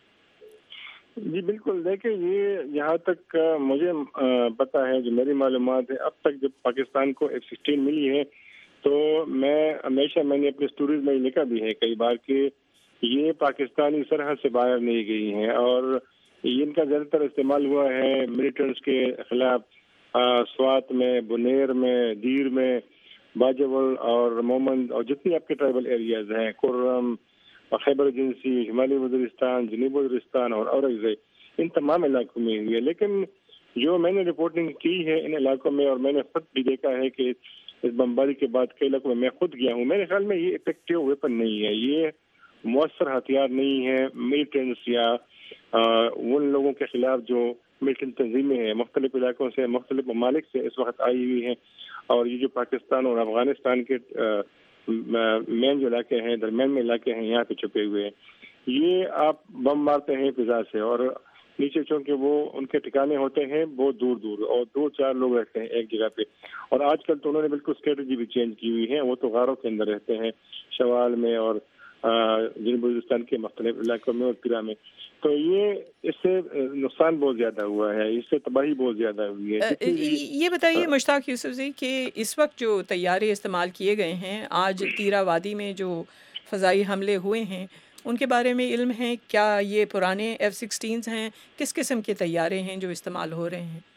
जी बिल्कुल, देखिए ये यहाँ तक मुझे पता है, जो मेरी मालूमात है, अब तक जब पाकिस्तान को एफ सिक्सटीन मिली है तो मैं हमेशा मैंने अपने स्टोरीज में लिखा भी है कई बार कि ये पाकिस्तानी सरहद से बाहर नहीं गई हैं, और इनका ज़्यादातर इस्तेमाल हुआ है मिलिटेंट्स के खिलाफ स्वात में, बुनेर में, दीर में, बाजवल और मोमन और जितनी आपके ट्राइबल एरियाज हैं, कुर्रम, खैबर एजेंसी, शुमाली वज़ीरिस्तान, जनूबी वज़ीरिस्तान और औरंगज़ेब, इन तमाम इलाकों में हुई है। लेकिन जो मैंने रिपोर्टिंग की है इन इलाकों में, और मैंने खुद भी देखा है कि इस बमबारी के बाद कई इलाकों में मैं खुद गया हूँ, मेरे ख्याल में ये इफेक्टिव वेपन नहीं है, ये मौसर हथियार नहीं है मिलिटेंट्स या आ, उन लोगों के खिलाफ जो मिलिटेंट तंजीमें हैं मुख्तलिफ इलाकों से, मुख्तलिफ ममालिक से इस वक्त आई हुई हैं, और ये जो पाकिस्तान और अफगानिस्तान के आ, मेन जो इलाके हैं, दरमियान में इलाके हैं, यहाँ पे छुपे हुए हैं। ये आप बम मारते हैं फिजा से, और नीचे चूंकि वो उनके ठिकाने होते हैं बहुत दूर दूर, और दो चार लोग रहते हैं एक जगह पे। और आजकल तो उन्होंने बिल्कुल स्ट्रेटजी भी चेंज की हुई है, वो तो गारों के अंदर रहते हैं, शवाल में और जनूबी वज़ीरिस्तान के मुख्तलिफ इलाकों में और पिरा में। तो ये इससे नुकसान बहुत ज़्यादा हुआ है, इससे तबाही बहुत ज़्यादा हुई है। ये बताइए मुश्ताक यूसुफ़ज़ई कि इस वक्त जो तैयारे इस्तेमाल किए गए हैं, आज तीरा वादी में जो फ़ज़ाई हमले हुए हैं, उनके बारे में इल्म है क्या? ये पुराने एफ़ सिक्सटीन हैं, किस किस्म के तैयारे हैं जो इस्तेमाल हो रहे हैं?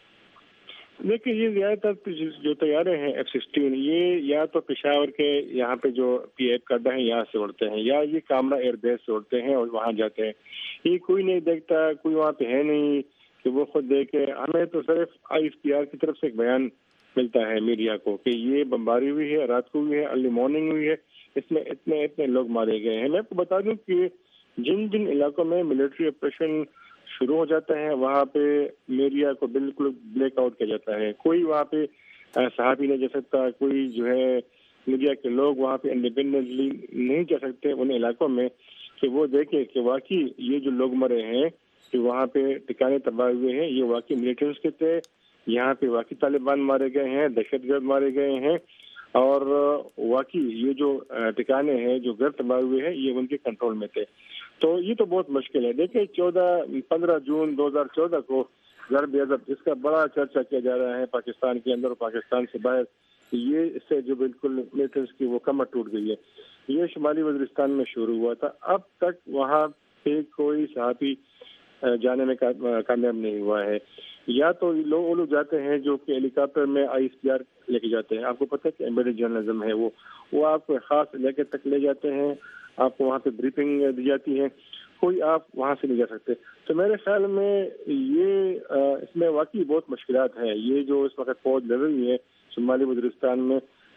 देखिए ये ज़्यादातर जो तैयारे हैं एफ सिक्सटीन, ये या तो पेशावर के यहाँ पे जो पी एफ करदा है यहाँ से उड़ते हैं, या ये कामरा एयरबेस से उड़ते हैं और वहाँ जाते हैं। ये कोई नहीं देखता, कोई वहाँ पे है नहीं कि वो खुद देखे। हमें तो सिर्फ आई एस पी आर की तरफ से एक बयान मिलता है मीडिया को कि ये बमबारी हुई है, रात को हुई है, अर्ली मॉर्निंग हुई है, इसमें इतने इतने लोग मारे गए हैं। मैं आपको बता दूं कि जिन जिन इलाकों में मिलिट्री ऑपरेशन शुरू हो जाता है वहाँ पे मीडिया को बिल्कुल ब्लैक आउट किया जाता है। कोई वहाँ पे सहाफ़ी नहीं जा सकता, कोई जो है मीडिया के लोग वहाँ पे इंडिपेंडेंटली नहीं जा सकते उन इलाकों में कि वो देखे कि वाकई ये जो लोग मरे हैं कि वहाँ पे ठिकाने तबाह हुए हैं, ये वाकई मिलिटेंट्स के थे, यहाँ पे वाकई तालिबान मारे गए हैं, दहशतगर्द मारे गए हैं, और वाकई ये जो ठिकाने हैं जो घर तबाह हुए हैं ये उनके कंट्रोल में थे। तो ये तो बहुत मुश्किल है। देखिए चौदह पंद्रह जून दो हज़ार चौदह को ज़रब अज़ब जिसका बड़ा चर्चा किया जा रहा है पाकिस्तान के अंदर और पाकिस्तान से बाहर, ये इससे जो बिल्कुल मिलिटेंट्स की वो कमर टूट गई है। ये शुमाली वज़ीरिस्तान में शुरू हुआ था, अब तक वहाँ पे कोई सहाफ़ी जाने में कामयाब नहीं हुआ है। या तो लोग वो लोग जाते हैं जो कि हेलीकॉप्टर में आई एस पी आर लेके जाते हैं, आपको पता है कि एम्बेडेड जर्नलिज्म है, वो वो आपको खास इलाके तक ले जाते हैं, आपको वहाँ पे ब्रीफिंग दी जाती है, कोई आप वहाँ से नहीं जा सकते। तो मेरे ख्याल में ये इसमें वाकई बहुत मुश्किलात हैं। ये जो इस वक्त फौज लड़ रही है शुमाली वज़ीरिस्तान में,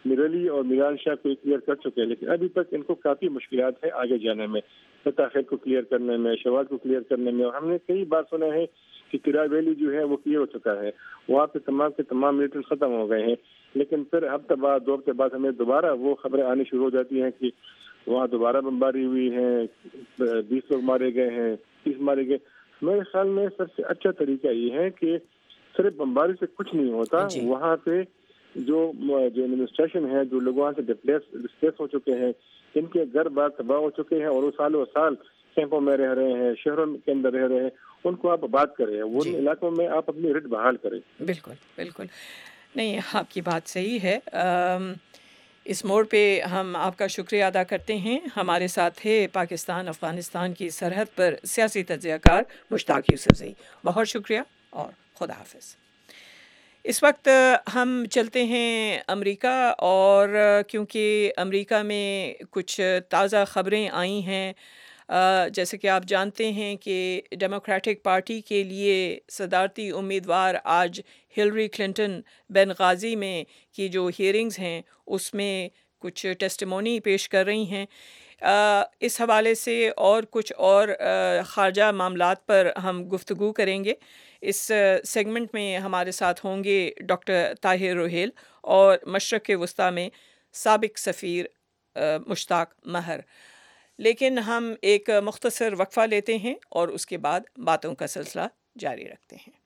میرالی اور میران شاہ کو کلیئر کر چکے ہیں، لیکن ابھی تک ان کو کافی مشکلات ہے آگے جانے میں، فتح کو کلیئر کرنے میں، شہباز کو کلیئر کرنے میں. اور ہم نے کئی بار سنا ہے کہ کرا ویلی جو ہے وہ کلیئر ہو چکا ہے، وہاں پہ تمام کے تمام ملیٹنٹ ختم ہو گئے ہیں، لیکن پھر ہفتہ بعد دو ہفتے بعد ہمیں دوبارہ وہ خبریں آنی شروع ہو جاتی ہیں کہ وہاں دوبارہ بمباری ہوئی ہے، بیس لوگ مارے گئے ہیں، تیس مارے گئے. میرے خیال میں سب سے اچھا طریقہ یہ ہے کہ صرف بمباری سے کچھ نہیں ہوتا، وہاں پہ جو جو ایڈمنسٹریشن ہے، جو لوگ وہاں سے ڈسپلیس ہو چکے ہیں، ان کے گھر بار تباہ ہو چکے ہیں اور وہ سالوں سال کیمپوں میں رہ رہے ہیں، شہروں کے اندر رہ رہے ہیں، ان کو آپ بات کریں، وہ علاقوں میں آپ اپنی رٹ بحال کریں. بالکل بالکل نہیں، آپ کی بات صحیح ہے. اس موڑ پہ ہم آپ کا شکریہ ادا کرتے ہیں. ہمارے ساتھ تھے پاکستان افغانستان کی سرحد پر سیاسی تجزیہ کار مشتاق یوسفزئی. بہت شکریہ اور خدا حافظ. اس وقت ہم چلتے ہیں امریکہ، اور کیونکہ امریکہ میں کچھ تازہ خبریں آئی ہیں. جیسے کہ آپ جانتے ہیں کہ ڈیموکریٹک پارٹی کے لیے صدارتی امیدوار آج ہلری کلنٹن بنغازی میں کی جو ہیئرنگز ہیں اس میں کچھ ٹیسٹیمونی پیش کر رہی ہیں. اس حوالے سے اور کچھ اور خارجہ معاملات پر ہم گفتگو کریں گے. اس سیگمنٹ میں ہمارے ساتھ ہوں گے ڈاکٹر طاہر روہیل اور مشرق وسطیٰ میں سابق سفیر مشتاق مہر. لیکن ہم ایک مختصر وقفہ لیتے ہیں اور اس کے بعد باتوں کا سلسلہ جاری رکھتے ہیں.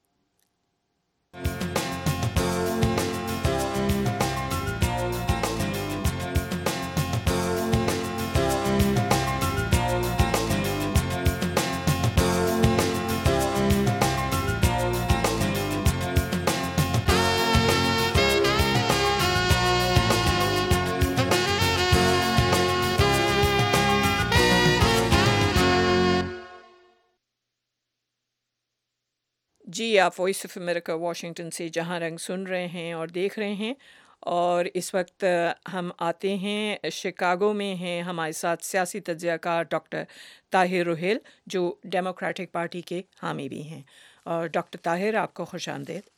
جی، آپ وائس آف امریکہ واشنگٹن سے جہاں رنگ سن رہے ہیں اور دیکھ رہے ہیں، اور اس وقت ہم آتے ہیں شکاگو میں ہیں ہمارے ساتھ سیاسی تجزیہ کار ڈاکٹر طاہر روہیل جو ڈیموکریٹک پارٹی کے حامی بھی ہیں. اور ڈاکٹر طاہر، آپ کو خوش آمدید.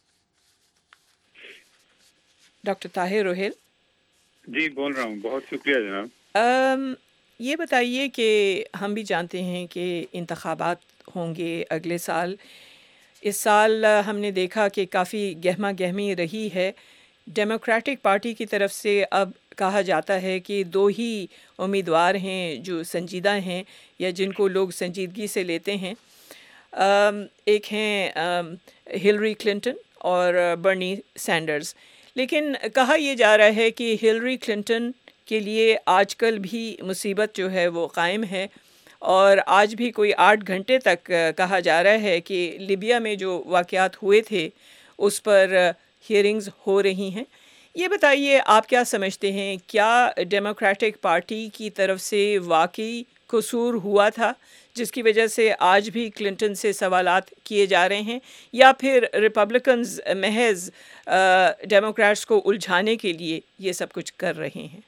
ڈاکٹر طاہر روہیل. جی بول رہا ہوں، بہت شکریہ جناب. یہ بتائیے کہ ہم بھی جانتے ہیں کہ انتخابات ہوں گے اگلے سال. اس سال ہم نے دیکھا کہ کافی گہما گہمی رہی ہے. ڈیموکریٹک پارٹی کی طرف سے اب کہا جاتا ہے کہ دو ہی امیدوار ہیں جو سنجیدہ ہیں یا جن کو لوگ سنجیدگی سے لیتے ہیں. ایک ہیں ہلری کلنٹن اور برنی سینڈرز. لیکن کہا یہ جا رہا ہے کہ ہلری کلنٹن کے لیے آج کل بھی مصیبت جو ہے وہ قائم ہے، اور آج بھی کوئی آٹھ گھنٹے تک کہا جا رہا ہے کہ لیبیا میں جو واقعات ہوئے تھے اس پر ہیئرنگز ہو رہی ہیں. یہ بتائیے آپ کیا سمجھتے ہیں، کیا ڈیموکریٹک پارٹی کی طرف سے واقعی قصور ہوا تھا جس کی وجہ سے آج بھی کلنٹن سے سوالات کیے جا رہے ہیں، یا پھر ریپبلکنز محض ڈیموکریٹس کو الجھانے کے لیے یہ سب کچھ کر رہے ہیں؟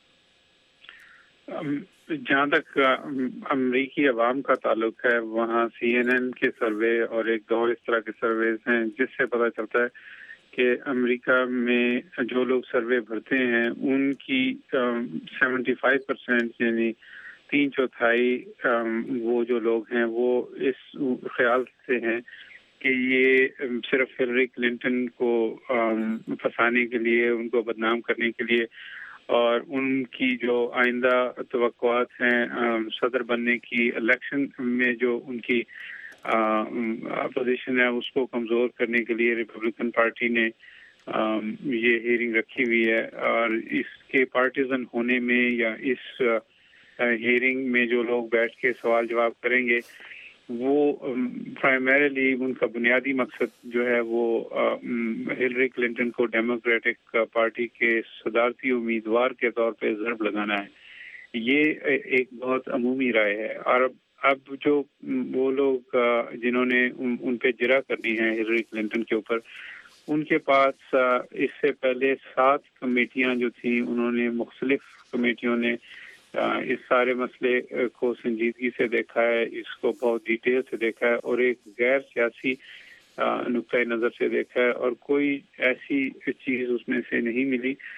جہاں تک امریکی عوام کا تعلق ہے، وہاں سی این این کے سروے اور ایک دو اس طرح کے سرویز ہیں جس سے پتہ چلتا ہے کہ امریکہ میں جو لوگ سروے بھرتے ہیں ان کی سیونٹی فائیو پرسینٹ یعنی تین چوتھائی وہ جو لوگ ہیں وہ اس خیال سے ہیں کہ یہ صرف ہلری کلنٹن کو پھنسانے کے لیے، ان کو بدنام کرنے کے لیے اور ان کی جو آئندہ توقعات ہیں صدر بننے کی، الیکشن میں جو ان کی اپوزیشن ہے اس کو کمزور کرنے کے لیے ریپبلکن پارٹی نے یہ ہیئرنگ رکھی ہوئی ہے. اور اس کے پارٹیزن ہونے میں یا اس ہیئرنگ میں جو لوگ بیٹھ کے سوال جواب کریں گے وہ پرائمریلی ان کا بنیادی مقصد جو ہے وہ ہلری کلنٹن کو ڈیموکریٹک پارٹی کے صدارتی امیدوار کے طور پہ ضرب لگانا ہے. یہ ایک بہت عمومی رائے ہے. اور اب اب جو وہ لوگ جنہوں نے ان پہ جرا کرنی ہے ہلری کلنٹن کے اوپر، ان کے پاس اس سے پہلے سات کمیٹیاں جو تھیں، انہوں نے مختلف کمیٹیوں نے اس سارے مسئلے کو سنجیدگی سے دیکھا ہے، اس کو بہت ڈیٹیل سے دیکھا ہے اور ایک غیر سیاسی نقطۂ نظر سے دیکھا ہے، اور کوئی ایسی چیز اس میں سے نہیں ملی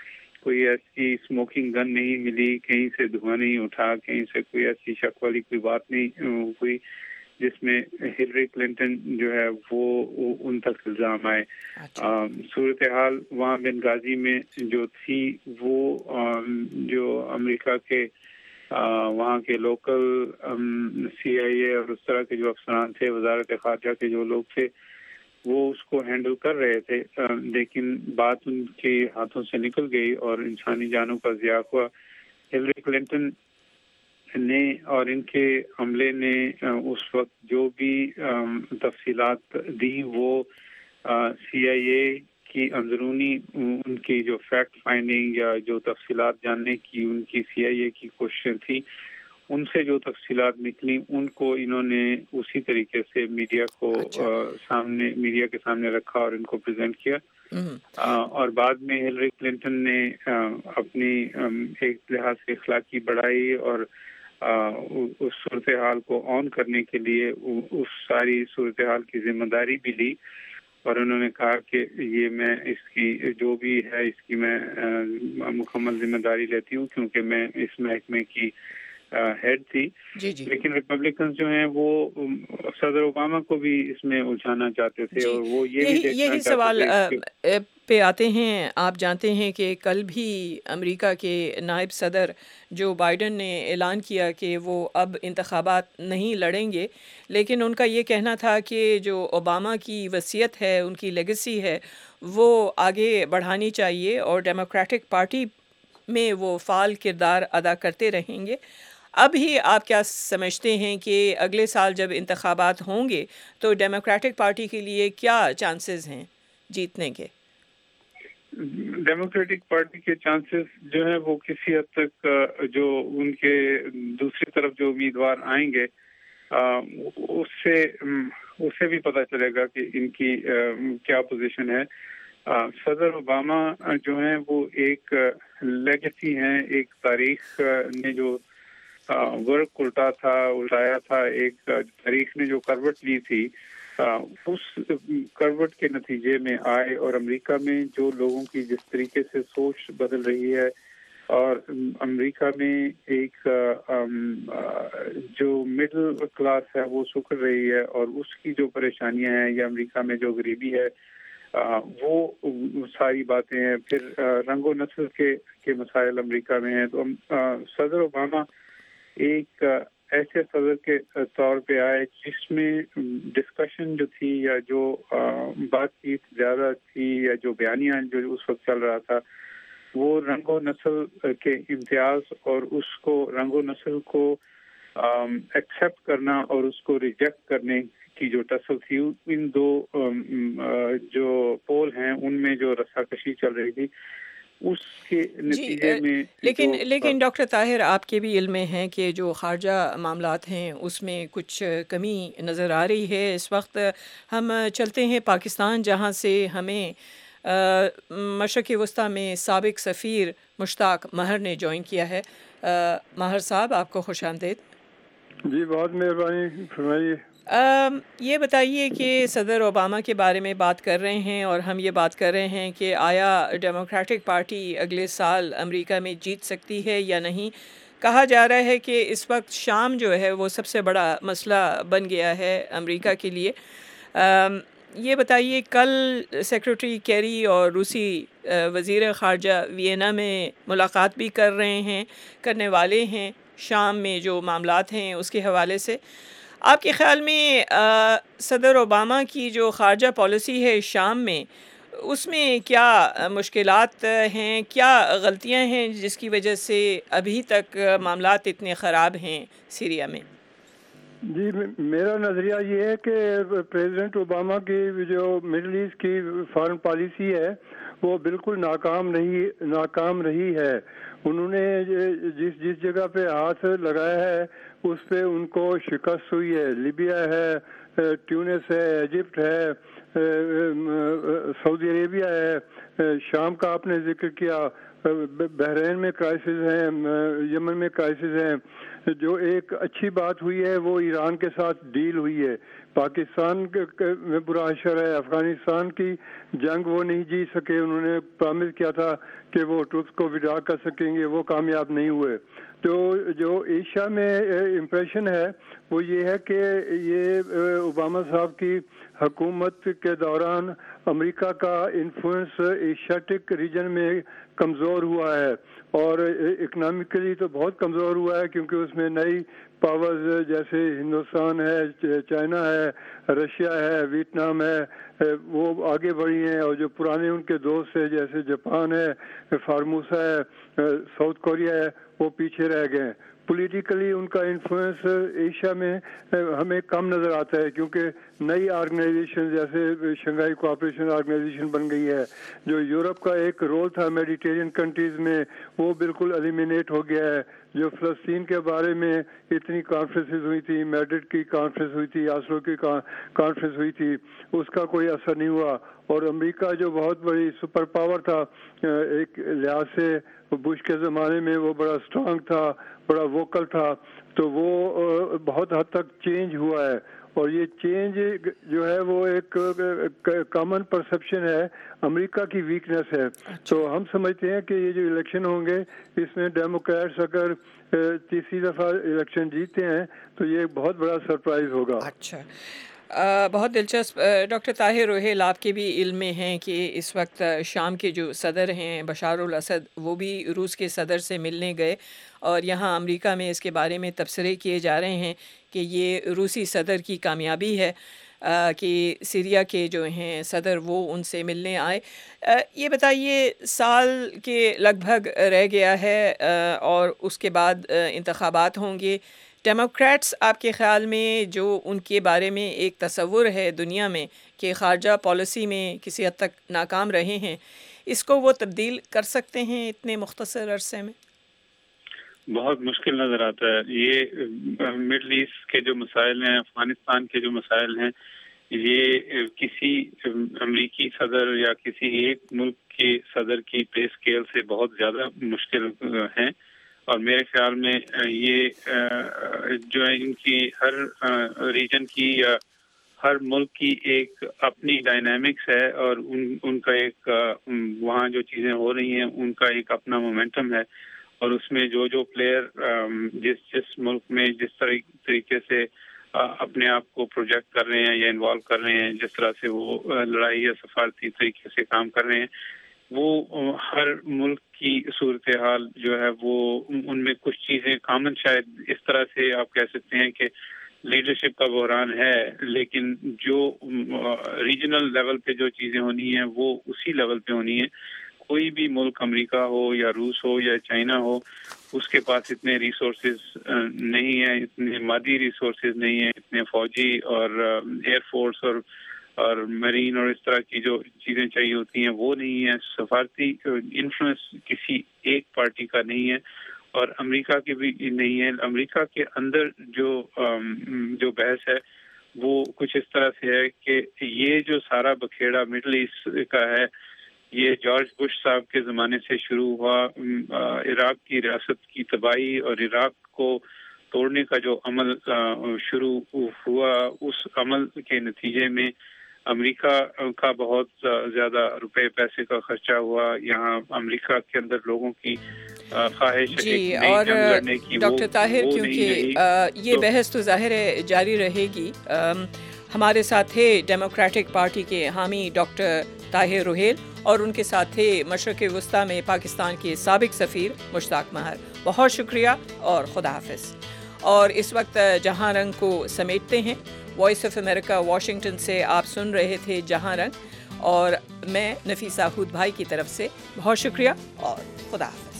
کوئی ایسی اسموکنگ گن نہیں ملی, کہیں سے دھواں نہیں اٹھا, کہیں سے کوئی ایسی شک والی کوئی بات نہیں ہوئی جس میں ہلری کلنٹن جو ہے وہ ان تک الزام آئے. صورتحال وہاں بنغازی میں جو تھی وہ جو امریکہ کے وہاں کے لوکل سی آئی اے اور اس طرح کے جو افسران تھے, وزارت خارجہ کے جو لوگ تھے, وہ اس کو ہینڈل کر رہے تھے, لیکن بات ان کے ہاتھوں سے نکل گئی اور انسانی جانوں کا ضیاع ہوا. ہلری کلنٹن نے اور ان کے عملے نے اس وقت جو بھی تفصیلات دی وہ سی آئی اے کی اندرونی ان کی جو فیکٹ فائنڈنگ یا جو تفصیلات جاننے کی ان کی سی آئی اے کی کوششیں تھی, ان سے جو تفصیلات نکلی ان کو انہوں نے اسی طریقے سے میڈیا کو سامنے میڈیا کے سامنے رکھا اور ان کو پریزنٹ کیا. اور بعد میں ہلری کلنٹن نے اپنی ایک لحاظ سے اخلاقی بڑائی اور اس صورتحال کو آن کرنے کے لیے اس ساری صورتحال کی ذمہ داری بھی لی, اور انہوں نے کہا کہ یہ میں اس کی جو بھی ہے اس کی میں مکمل ذمہ داری لیتی ہوں کیونکہ میں اس محکمے کی ہیڈ تھی. جی جی. لیکن ریپبلکنز جو ہیں وہ صدر اوباما کو بھی اس میں الجھانا چاہتے تھے, اور وہ یہ بھی دیکھنا یہی سوال پہ آتے ہیں. آپ جانتے ہیں کہ کل بھی امریکہ کے نائب صدر جو بائیڈن نے اعلان کیا کہ وہ اب انتخابات نہیں لڑیں گے, لیکن ان کا یہ کہنا تھا کہ جو اوباما کی وصیت ہے, ان کی لیگیسی ہے, وہ آگے بڑھانی چاہیے اور ڈیموکریٹک پارٹی میں وہ فعال کردار ادا کرتے رہیں گے. اب ہی آپ کیا سمجھتے ہیں کہ اگلے سال جب انتخابات ہوں گے تو ڈیموکریٹک پارٹی کے لیے کیا چانسز ہیں جیتنے کے؟ ڈیموکریٹک پارٹی کے چانسز جو ہیں وہ کسی حد تک جو ان کے دوسری طرف جو امیدوار آئیں گے اس سے اس سے بھی پتہ چلے گا کہ ان کی کیا پوزیشن ہے. صدر اوباما جو ہیں وہ ایک لیگیسی ہیں, ایک تاریخ نے جو ورک الٹا تھا الٹایا تھا, ایک تاریخ نے جو کروٹ لی تھی, اس کروٹ کے نتیجے میں آئے اور امریکہ میں جو لوگوں کی جس طریقے سے سوچ بدل رہی ہے, اور امریکہ میں ایک جو مڈل کلاس ہے وہ سکڑ رہی ہے, اور اس کی جو پریشانیاں ہیں یا امریکہ میں جو غریبی ہے وہ ساری باتیں ہیں. پھر رنگ و نسل کے کے مسائل امریکہ میں ہیں. تو صدر اوباما ایک ایسے صدر کے طور پہ آئے جس میں ڈسکشن جو تھی یا جو بات چیت زیادہ تھی یا جو بیانیہ جو اس وقت چل رہا تھا وہ رنگ و نسل کے امتیاز اور اس کو رنگ و نسل کو ایکسیپٹ کرنا اور اس کو ریجیکٹ کرنے کی جو ٹسل تھی, ان دو جو پول ہیں ان میں جو رساکشی چل رہی تھی اس کے نتیجے میں. لیکن لیکن ڈاکٹر طاہر, آپ کے بھی علم میں ہے کہ جو خارجہ معاملات ہیں اس میں کچھ کمی نظر آ رہی ہے اس وقت. ہم چلتے ہیں پاکستان, جہاں سے ہمیں مشرق وسطیٰ میں سابق سفیر مشتاق ماہر نے جوائن کیا ہے. ماہر صاحب, آپ کو خوش آمدید. جی بہت مہربانی, فرمائیے. یہ بتائیے کہ صدر اوباما کے بارے میں بات کر رہے ہیں اور ہم یہ بات کر رہے ہیں کہ آیا ڈیموکریٹک پارٹی اگلے سال امریکہ میں جیت سکتی ہے یا نہیں. کہا جا رہا ہے کہ اس وقت شام جو ہے وہ سب سے بڑا مسئلہ بن گیا ہے امریکہ کے لیے. یہ بتائیے, کل سیکرٹری کیری اور روسی وزیر خارجہ وینا میں ملاقات بھی کر رہے ہیں, کرنے والے ہیں شام میں جو معاملات ہیں اس کے حوالے سے. آپ کے خیال میں صدر اوباما کی جو خارجہ پالیسی ہے شام میں, اس میں کیا مشکلات ہیں, کیا غلطیاں ہیں جس کی وجہ سے ابھی تک معاملات اتنے خراب ہیں سیریا میں؟ جی میرا نظریہ یہ ہے کہ پریزیڈنٹ اوباما کی جو مڈل ایسٹ کی فارن پالیسی ہے وہ بالکل ناکام رہی ناکام رہی ہے. انہوں نے جس جس جگہ پہ ہاتھ لگایا ہے اس پہ ان کو شکست ہوئی ہے. لیبیا ہے, ٹیونس ہے, ایجپٹ ہے, سعودی عربیہ ہے, شام کا آپ نے ذکر کیا, بحرین میں کرائسس ہیں, یمن میں کرائسس ہیں. جو ایک اچھی بات ہوئی ہے وہ ایران کے ساتھ ڈیل ہوئی ہے. پاکستان میں برا حشر ہے, افغانستان کی جنگ وہ نہیں جیت سکے, انہوں نے پرامس کیا تھا کہ وہ ٹروپس کو وڈرا کر سکیں گے, وہ کامیاب نہیں ہوئے. تو جو ایشیا میں امپریشن ہے وہ یہ ہے کہ یہ اوباما صاحب کی حکومت کے دوران امریکہ کا انفلوئنس ایشیاٹک ریجن میں کمزور ہوا ہے, اور اکنامکلی تو بہت کمزور ہوا ہے کیونکہ اس میں نئی پاورز جیسے ہندوستان ہے, چائنا ہے, رشیا ہے, ویتنام ہے, وہ آگے بڑھی ہیں, اور جو پرانے ان کے دوست ہیں جیسے جاپان ہے, فارموسا ہے, ساؤتھ کوریا ہے, وہ پیچھے رہ گئے ہیں. پولیٹیکلی ان کا انفلوئنس ایشیا میں ہمیں کم نظر آتا ہے کیونکہ نئی آرگنائزیشن جیسے شنگھائی کوآپریشن آرگنائزیشن بن گئی ہے. جو یورپ کا ایک رول تھا میڈیٹرین کنٹریز میں وہ بالکل ایلیمینیٹ ہو گیا ہے. جو فلسطین کے بارے میں اتنی کانفرنسز ہوئی تھی, میڈرڈ کی کانفرنس ہوئی تھی, آسلو کی کانفرنس ہوئی تھی, اس کا کوئی اثر نہیں ہوا. اور امریکہ جو بہت بڑی سپر پاور تھا ایک لحاظ سے, بش کے زمانے میں وہ بڑا اسٹرانگ تھا, بڑا ووکل تھا, تو وہ بہت حد تک چینج ہوا ہے. اور یہ چینج جو ہے وہ ایک کامن پرسپشن ہے, امریکہ کی ویکنس ہے. تو ہم سمجھتے ہیں کہ یہ جو الیکشن ہوں گے اس میں ڈیموکریٹس اگر تیسری دفعہ الیکشن جیتے ہیں تو یہ بہت بڑا سرپرائز ہوگا. اچھا, بہت دلچسپ. ڈاکٹر طاہر روحیل, آپ کے بھی علم میں ہیں کہ اس وقت شام کے جو صدر ہیں بشار الاسد, وہ بھی روس کے صدر سے ملنے گئے, اور یہاں امریکہ میں اس کے بارے میں تبصرے کیے جا رہے ہیں کہ یہ روسی صدر کی کامیابی ہے کہ سیریا کے جو ہیں صدر وہ ان سے ملنے آئے. یہ بتائیے, سال کے لگ بھگ رہ گیا ہے اور اس کے بعد انتخابات ہوں گے. ڈیموکریٹس آپ کے خیال میں جو ان کے بارے میں ایک تصور ہے دنیا میں کہ خارجہ پالیسی میں کسی حد تک ناکام رہے ہیں, اس کو وہ تبدیل کر سکتے ہیں اتنے مختصر عرصے میں؟ بہت مشکل نظر آتا ہے. یہ مڈل ایسٹ کے جو مسائل ہیں, افغانستان کے جو مسائل ہیں, یہ کسی امریکی صدر یا کسی ایک ملک کے صدر کی پے اسکیل سے بہت زیادہ مشکل ہیں. اور میرے خیال میں یہ جو ہے ان کی ہر ریجن کی یا ہر ملک کی ایک اپنی ڈائنامکس ہے, اور ان ان کا ایک وہاں جو چیزیں ہو رہی ہیں ان کا ایک اپنا مومنٹم ہے, اور اس میں جو جو پلیئر جس جس ملک میں جس طریقے سے اپنے آپ کو پروجیکٹ کر رہے ہیں یا انوالو کر رہے ہیں, جس طرح سے وہ لڑائی یا سفارتی طریقے سے کام کر رہے ہیں, وہ ہر ملک کی صورتحال جو ہے وہ ان میں کچھ چیزیں کامن شاید اس طرح سے آپ کہہ سکتے ہیں کہ لیڈرشپ کا بحران ہے, لیکن جو ریجنل لیول پہ جو چیزیں ہونی ہیں وہ اسی لیول پہ ہونی ہیں. کوئی بھی ملک, امریکہ ہو یا روس ہو یا چائنا ہو, اس کے پاس اتنے ریسورسز نہیں ہیں, اتنے مادی ریسورسز نہیں ہیں, اتنے فوجی اور ایئر فورس اور اور مرین اور اس طرح کی جو چیزیں چاہیے ہوتی ہیں وہ نہیں ہیں. سفارتی انفلوئنس کسی ایک پارٹی کا نہیں ہے, اور امریکہ کی بھی نہیں ہے. امریکہ کے اندر جو جو بحث ہے وہ کچھ اس طرح سے ہے کہ یہ جو سارا بکھیڑا مڈل ایسٹ کا ہے, یہ جارج بش صاحب کے زمانے سے شروع ہوا. عراق کی ریاست کی تباہی اور عراق کو توڑنے کا جو عمل شروع ہوا, اس عمل کے نتیجے میں امریکہ کا بہت زیادہ روپے پیسے کا خرچہ ہوا. یہاں امریکہ کے اندر لوگوں کی خواہش جی, اور ڈاکٹر طاہر کیونکہ یہ بحث تو ظاہر ہے جاری رہے گی. ہمارے ساتھ تھے ڈیموکریٹک پارٹی کے حامی ڈاکٹر طاہر روحیل, اور ان کے ساتھ تھے مشرق وسطیٰ میں پاکستان کے سابق سفیر مشتاق ماہر. بہت شکریہ اور خدا حافظ. اور اس وقت جہاں رنگ کو سمیٹتے ہیں. وائس آف امریکہ واشنگٹن سے آپ سن رہے تھے جہاں رنگ, اور میں نفیسہ ہود بھائی کی طرف سے بہت شکریہ اور خدا حافظ.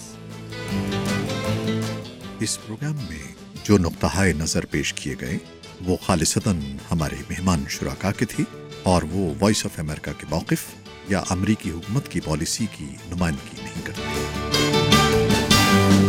اس پروگرام میں جو نقطہ نظر پیش کیے گئے وہ خالصتاً ہمارے مہمان شرکا کے تھی, اور وہ وائس آف امریکہ کے موقف یا امریکی حکومت کی پالیسی کی نمائندگی نہیں کرتے.